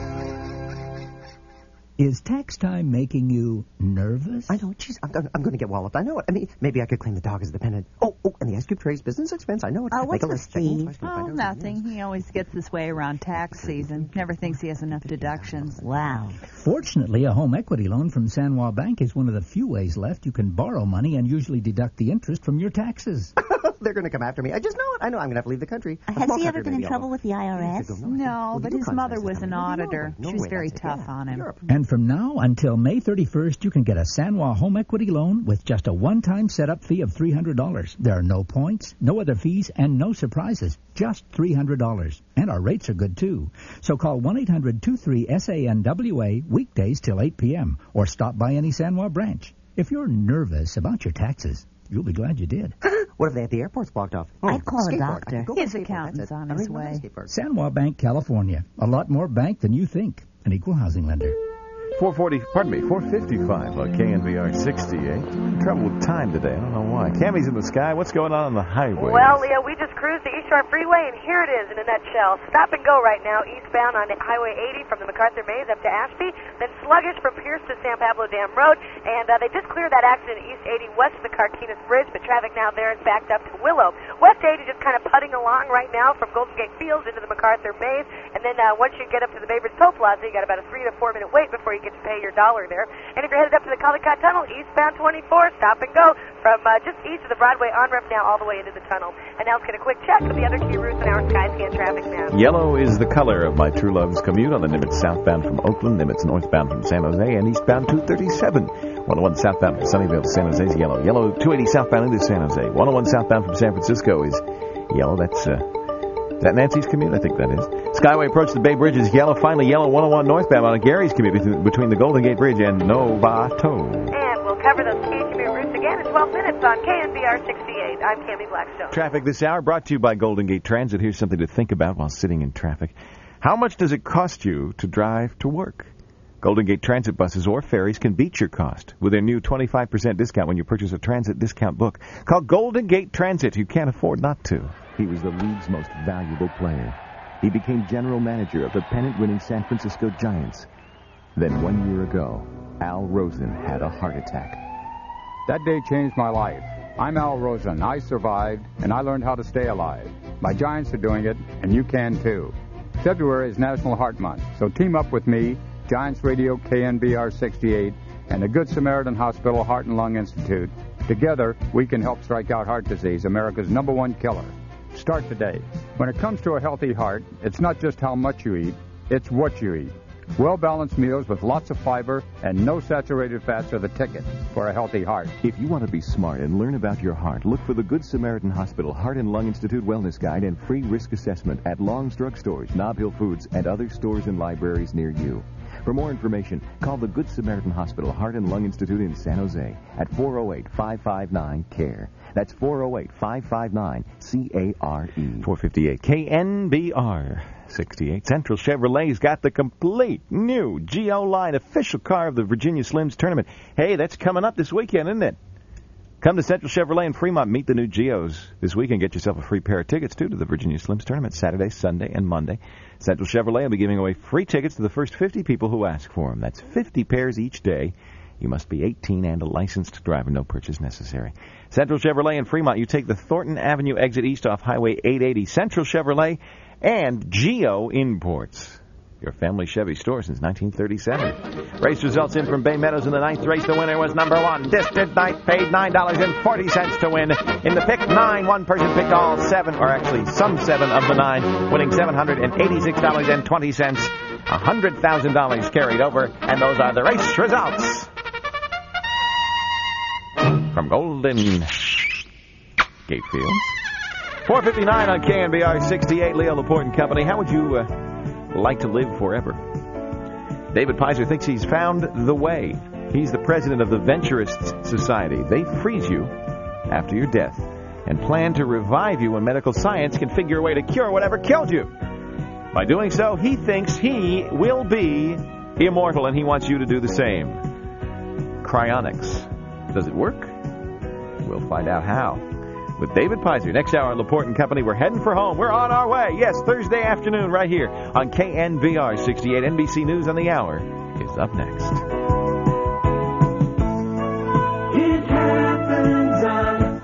Is tax time making you nervous? I know. Jeez, I'm going to get walloped. I know it. I mean, maybe I could claim the dog as a dependent. Oh, and the ice cube trays business expense. I know it. Oh, what's Make a the list. fee? Oh, nothing. He always gets this way around tax season. Never thinks he has enough deductions. Wow. Fortunately, a home equity loan from Sanwa Bank is one of the few ways left you can borrow money and usually deduct the interest from your taxes. They're going to come after me. I just know it. I know I'm going to have to leave the country. Has he ever been in trouble with the IRS? No, but his mother was an auditor. She was very tough on him. And from now until May 31st, you can get a Sanwa home equity loan with just a one-time setup fee of $300. There are no points, no other fees, and no surprises. Just $300. And our rates are good, too. So call 1-800-23-SANWA weekdays till 8 p.m. or stop by any Sanwa branch. If you're nervous about your taxes, you'll be glad you did. What if they have the airports blocked off? I'd call a skateboard. doctor. I His accountant's on his way. Sanwa Bank, California. A lot more bank than you think. An equal housing lender. 455 on KNBR 68. Trouble with time today. I don't know why. Cammy's in the sky. What's going on the highway? Well, Leo, we just cruised the East Shore Freeway, and here it is in a nutshell. Stop and go right now, eastbound on Highway 80 from the MacArthur Maze up to Ashby, then sluggish from Pierce to San Pablo Dam Road, and they just cleared that accident East 80 west of the Carquinez Bridge, but traffic now there is backed up to Willow. West 80 just kind of putting along right now from Golden Gate Fields into the MacArthur Maze, and then once you get up to the Baybridge Toll Plaza, you got about a 3 to 4 minute wait before you get to pay your dollar there. And if you're headed up to the Caldecott Tunnel, eastbound 24, stop and go from just east of the Broadway on-ramp now all the way into the tunnel. And now let's get a quick check of the other key routes in our Skyscan traffic now. Yellow is the color of my true love's commute on the Nimitz southbound from Oakland, Nimitz northbound from San Jose, and eastbound 237. 101 southbound from Sunnyvale to San Jose is yellow. Yellow 280 southbound into San Jose. 101 southbound from San Francisco is yellow. That's is that Nancy's commute? I think that is. Skyway approach to the Bay Bridge is yellow. Finally, yellow 101 northbound on Gary's commute between the Golden Gate Bridge and Novato. And we'll cover those key commute routes again in 12 minutes on KNBR 68. I'm Cammie Blackstone. Traffic this hour brought to you by Golden Gate Transit. Here's something to think about while sitting in traffic. How much does it cost you to drive to work? Golden Gate Transit buses or ferries can beat your cost with their new 25% discount when you purchase a transit discount book. Call Golden Gate Transit. You can't afford not to. He was the league's most valuable player. He became general manager of the pennant-winning San Francisco Giants. Then 1 year ago, Al Rosen had a heart attack. That day changed my life. I'm Al Rosen. I survived, and I learned how to stay alive. My Giants are doing it, and you can too. February is National Heart Month, so team up with me, Giants Radio KNBR 68, and the Good Samaritan Hospital Heart and Lung Institute. Together, we can help strike out heart disease, America's #1 killer. Start today. When it comes to a healthy heart, it's not just how much you eat, it's what you eat. Well-balanced meals with lots of fiber and no saturated fats are the ticket for a healthy heart. If you want to be smart and learn about your heart, look for the Good Samaritan Hospital Heart and Lung Institute Wellness Guide and free risk assessment at Long's Drug Stores, Nob Hill Foods, and other stores and libraries near you. For more information, call the Good Samaritan Hospital Heart and Lung Institute in San Jose at 408-559-CARE. That's 408-559-CARE. 458 KNBR 68. Central Chevrolet's got the complete new Geo Line official car of the Virginia Slims tournament. Hey, that's coming up this weekend, isn't it? Come to Central Chevrolet in Fremont, meet the new Geos this weekend. Get yourself a free pair of tickets, too, to the Virginia Slims tournament, Saturday, Sunday, and Monday. Central Chevrolet will be giving away free tickets to the first 50 people who ask for them. That's 50 pairs each day. You must be 18 and a licensed driver. No purchase necessary. Central Chevrolet in Fremont. You take the Thornton Avenue exit east off Highway 880. Central Chevrolet and Geo Imports. Your family Chevy store since 1937. Race results in from Bay Meadows in the ninth race. The winner was number 1. Distant Night paid $9.40 to win. In the pick 9, one person picked all 7, or actually some 7 of the 9, winning $786.20. $100,000 carried over, and those are the race results. From Golden Gate Fields. 4:59 on KNBR 68, Leo Laporte and Company. How would you like to live forever? David Pizer thinks he's found the way. He's the president of the Venturists Society. They freeze you after your death and plan to revive you when medical science can figure a way to cure whatever killed you. By doing so, he thinks he will be immortal, and he wants you to do the same. Cryonics. Does it work? We'll find out how. With David Pizer. Next hour on Laporte and Company, we're heading for home. We're on our way. Yes, Thursday afternoon right here on KNVR 68. NBC News on the Hour is up next. It happens on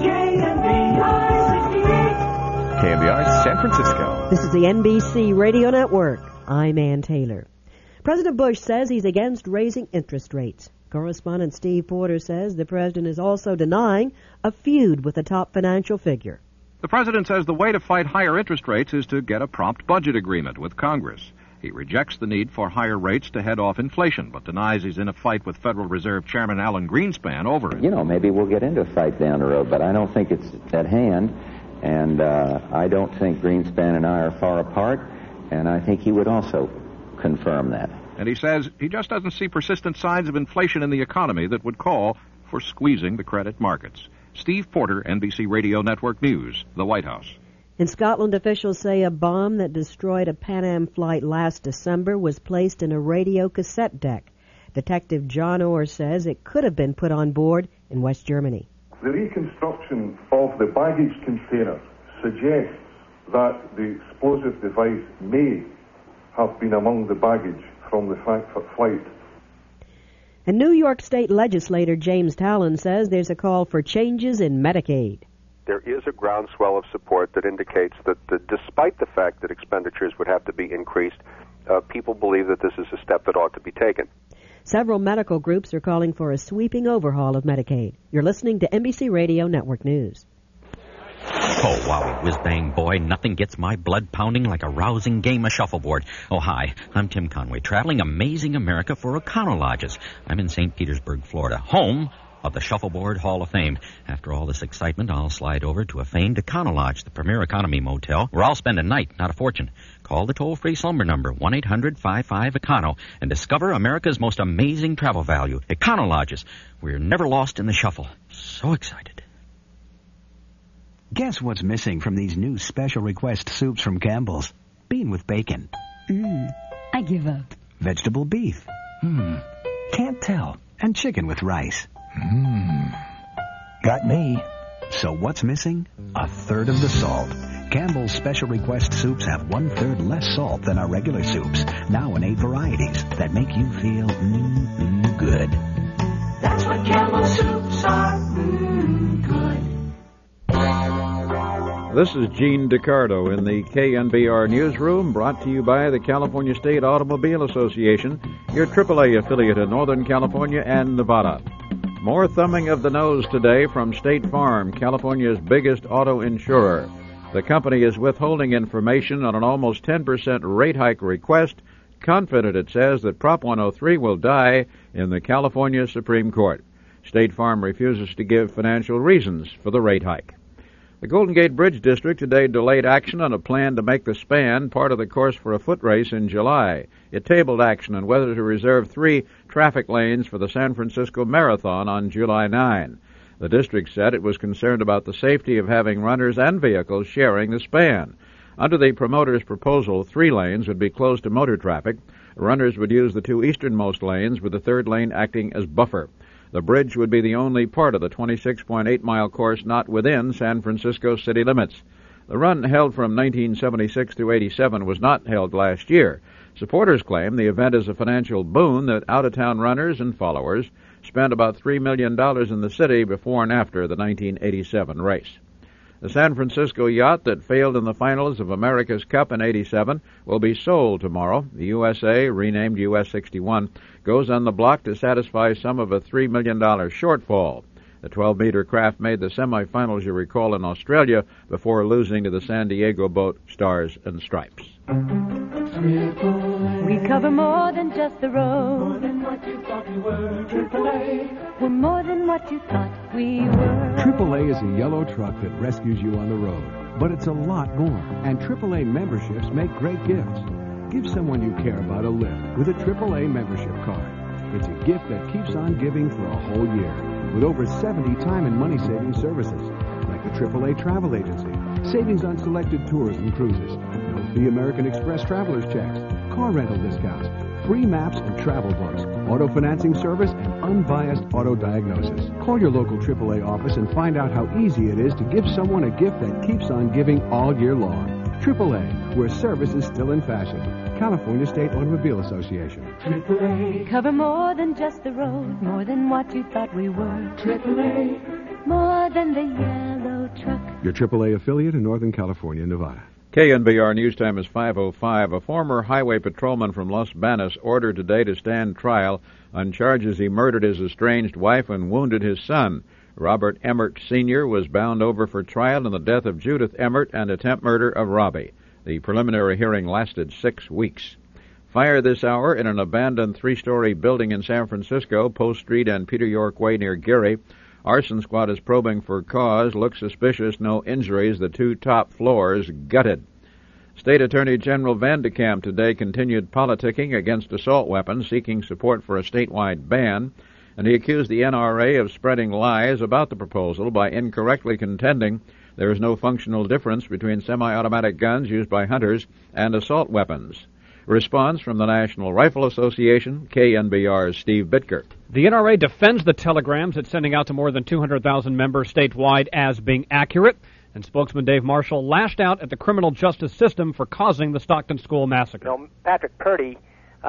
KNVR 68. KNVR San Francisco. This is the NBC Radio Network. I'm Ann Taylor. President Bush says he's against raising interest rates. Correspondent Steve Porter says the president is also denying a feud with a top financial figure. The president says the way to fight higher interest rates is to get a prompt budget agreement with Congress. He rejects the need for higher rates to head off inflation, but denies he's in a fight with Federal Reserve Chairman Alan Greenspan over it. You know, maybe we'll get into a fight down the road, but I don't think it's at hand, and I don't think Greenspan and I are far apart, and I think he would also confirm that. And he says he just doesn't see persistent signs of inflation in the economy that would call for squeezing the credit markets. Steve Porter, NBC Radio Network News, the White House. In Scotland, officials say a bomb that destroyed a Pan Am flight last December was placed in a radio cassette deck. Detective John Orr says it could have been put on board in West Germany. The reconstruction of the baggage container suggests that the explosive device may have been among the baggage from the Frankfurt flight. And New York State legislator James Talon says there's a call for changes in Medicaid. There is a groundswell of support that indicates that despite the fact that expenditures would have to be increased, people believe that this is a step that ought to be taken. Several medical groups are calling for a sweeping overhaul of Medicaid. You're listening to NBC Radio Network News. Oh, wowie, whiz-bang, boy, nothing gets my blood pounding like a rousing game of shuffleboard. Oh, hi, I'm Tim Conway, traveling amazing America for Econolodges. I'm in St. Petersburg, Florida, home of the Shuffleboard Hall of Fame. After all this excitement, I'll slide over to a famed Econolodge, the premier economy motel, where I'll spend a night, not a fortune. Call the toll-free slumber number, 1-800-55-ECONO, and discover America's most amazing travel value, Econolodges. We're never lost in the shuffle. So excited. Guess what's missing from these new special request soups from Campbell's? Bean with bacon. I give up. Vegetable beef. Can't tell. And chicken with rice. Got me. So what's missing? A third of the salt. Campbell's special request soups have 1/3 less salt than our regular soups. Now in 8 varieties that make you feel good. That's what Campbell's soups are. Good. This is Gene DiCardo in the KNBR Newsroom, brought to you by the California State Automobile Association, your AAA affiliate in Northern California and Nevada. More thumbing of the nose today from State Farm, California's biggest auto insurer. The company is withholding information on an almost 10% rate hike request, confident, it says, that Prop 103 will die in the California Supreme Court. State Farm refuses to give financial reasons for the rate hike. The Golden Gate Bridge District today delayed action on a plan to make the span part of the course for a foot race in July. It tabled action on whether to reserve 3 traffic lanes for the San Francisco Marathon on July 9. The district said it was concerned about the safety of having runners and vehicles sharing the span. Under the promoter's proposal, 3 lanes would be closed to motor traffic. Runners would use the 2 easternmost lanes, with the 3rd lane acting as buffer. The bridge would be the only part of the 26.8-mile course not within San Francisco city limits. The run, held from 1976 through 87, was not held last year. Supporters claim the event is a financial boon that out-of-town runners and followers spent about $3 million in the city before and after the 1987 race. The San Francisco yacht that failed in the finals of America's Cup in 87 will be sold tomorrow. The USA, renamed US 61, goes on the block to satisfy some of a $3 million shortfall. The 12-meter craft made the semifinals, you recall, in Australia before losing to the San Diego boat Stars and Stripes. We cover more than just the road. More than what you thought we were. AAA. We're more than what you thought we were. AAA is a yellow truck that rescues you on the road. But it's a lot more. And AAA memberships make great gifts. Give someone you care about a lift with a AAA membership card. It's a gift that keeps on giving for a whole year. With over 70 time and money-saving services, like the AAA Travel Agency, savings on selected tours and cruises, the American Express traveler's checks, car rental discounts, free maps and travel books, auto financing service, and unbiased auto diagnosis. Call your local AAA office and find out how easy it is to give someone a gift that keeps on giving all year long. AAA, where service is still in fashion. California State Automobile Association. AAA. Cover more than just the road, more than what you thought we were. AAA. More than the yellow truck. Your AAA affiliate in Northern California, Nevada. KNBR News Time is 5:05. A former highway patrolman from Los Banos ordered today to stand trial on charges he murdered his estranged wife and wounded his son. Robert Emmert Sr. was bound over for trial in the death of Judith Emmert and attempt murder of Robbie. The preliminary hearing lasted 6 weeks. Fire this hour in an abandoned 3-story building in San Francisco, Post Street and Peter York Way near Geary. Arson squad is probing for cause. Looks suspicious. No injuries. The 2 top floors gutted. State Attorney General Van de Kamp today continued politicking against assault weapons, seeking support for a statewide ban, and he accused the NRA of spreading lies about the proposal by incorrectly contending there is no functional difference between semi-automatic guns used by hunters and assault weapons. Response from the National Rifle Association, KNBR's Steve Bitker. The NRA defends the telegrams it's sending out to more than 200,000 members statewide as being accurate, and spokesman Dave Marshall lashed out at the criminal justice system for causing the Stockton school massacre. You know, Patrick Purdy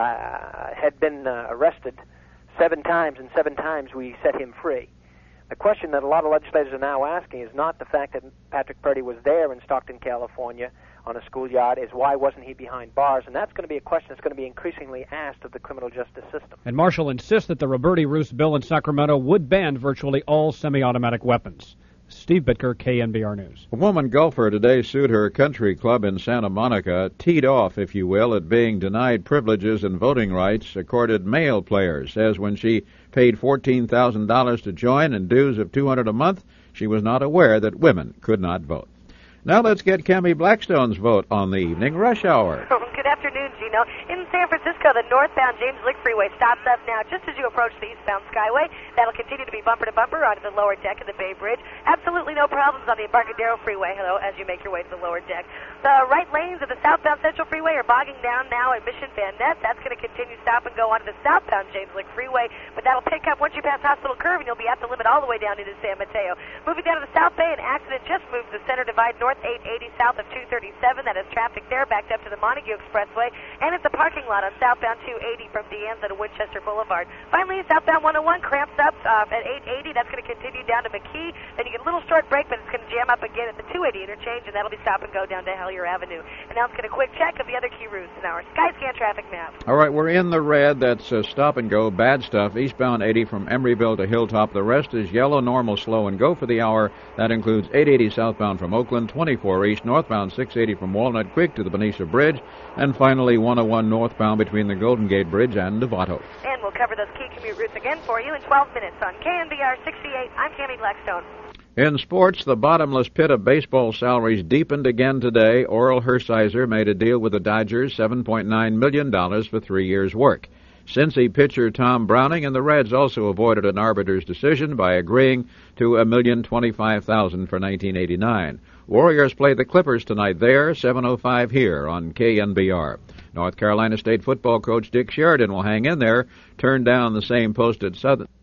had been arrested 7 times, and 7 times we set him free. The question that a lot of legislators are now asking is not the fact that Patrick Purdy was there in Stockton, California, on a schoolyard, is why wasn't he behind bars? And that's going to be a question that's going to be increasingly asked of the criminal justice system. And Marshall insists that the Roberti-Roos bill in Sacramento would ban virtually all semi-automatic weapons. Steve Bitker, KNBR News. A woman golfer today sued her country club in Santa Monica, teed off, if you will, at being denied privileges and voting rights accorded male players. Says when she paid $14,000 to join and dues of $200 a month, she was not aware that women could not vote. Now let's get Cammie Blackstone's vote on the evening rush hour. Good afternoon, Gino. In San Francisco, the northbound James Lick Freeway stops up now just as you approach the eastbound Skyway. That'll continue to be bumper to bumper onto the lower deck of the Bay Bridge. Absolutely no problems on the Embarcadero Freeway, as you make your way to the lower deck. The right lanes of the southbound Central Freeway are bogging down now at Mission Van Ness. That's going to continue stop and go onto the southbound James Lick Freeway, but that'll pick up once you pass Hospital Curve, and you'll be at the limit all the way down into San Mateo. Moving down to the South Bay, an accident just moved the center divide north 880 south of 237. That is traffic there backed up to the Montague Expressway, and it's a parking lot on southbound 280 from Deanza to Winchester Boulevard. Finally, southbound 101 cramps up at 880. That's going to continue down to McKee. Then you get a little short break, but it's going to jam up again at the 280 interchange, and that'll be stop and go down to Hellier Avenue. And now let's get a quick check of the other key routes in our Skyscan traffic map. All right, we're in the red. That's stop and go, bad stuff. Eastbound 80 from Emeryville to Hilltop. The rest is yellow, normal, slow, and go for the hour. That includes 880 southbound from Oakland, 24 east, northbound 680 from Walnut Creek to the Benicia Bridge, and finally 101 northbound between the Golden Gate Bridge and Novato. And we'll cover those key commute routes again for you in 12 minutes on KNBR 68. I'm Cammie Blackstone. In sports, the bottomless pit of baseball salaries deepened again today. Orel Hershiser made a deal with the Dodgers, $7.9 million for 3 years' work. Cincy pitcher Tom Browning and the Reds also avoided an arbiter's decision by agreeing to $1,025,000 for 1989. Warriors play the Clippers tonight there, 7:05 here on KNBR. North Carolina State football coach Dick Sheridan will hang in there, turn down the same post at Southern.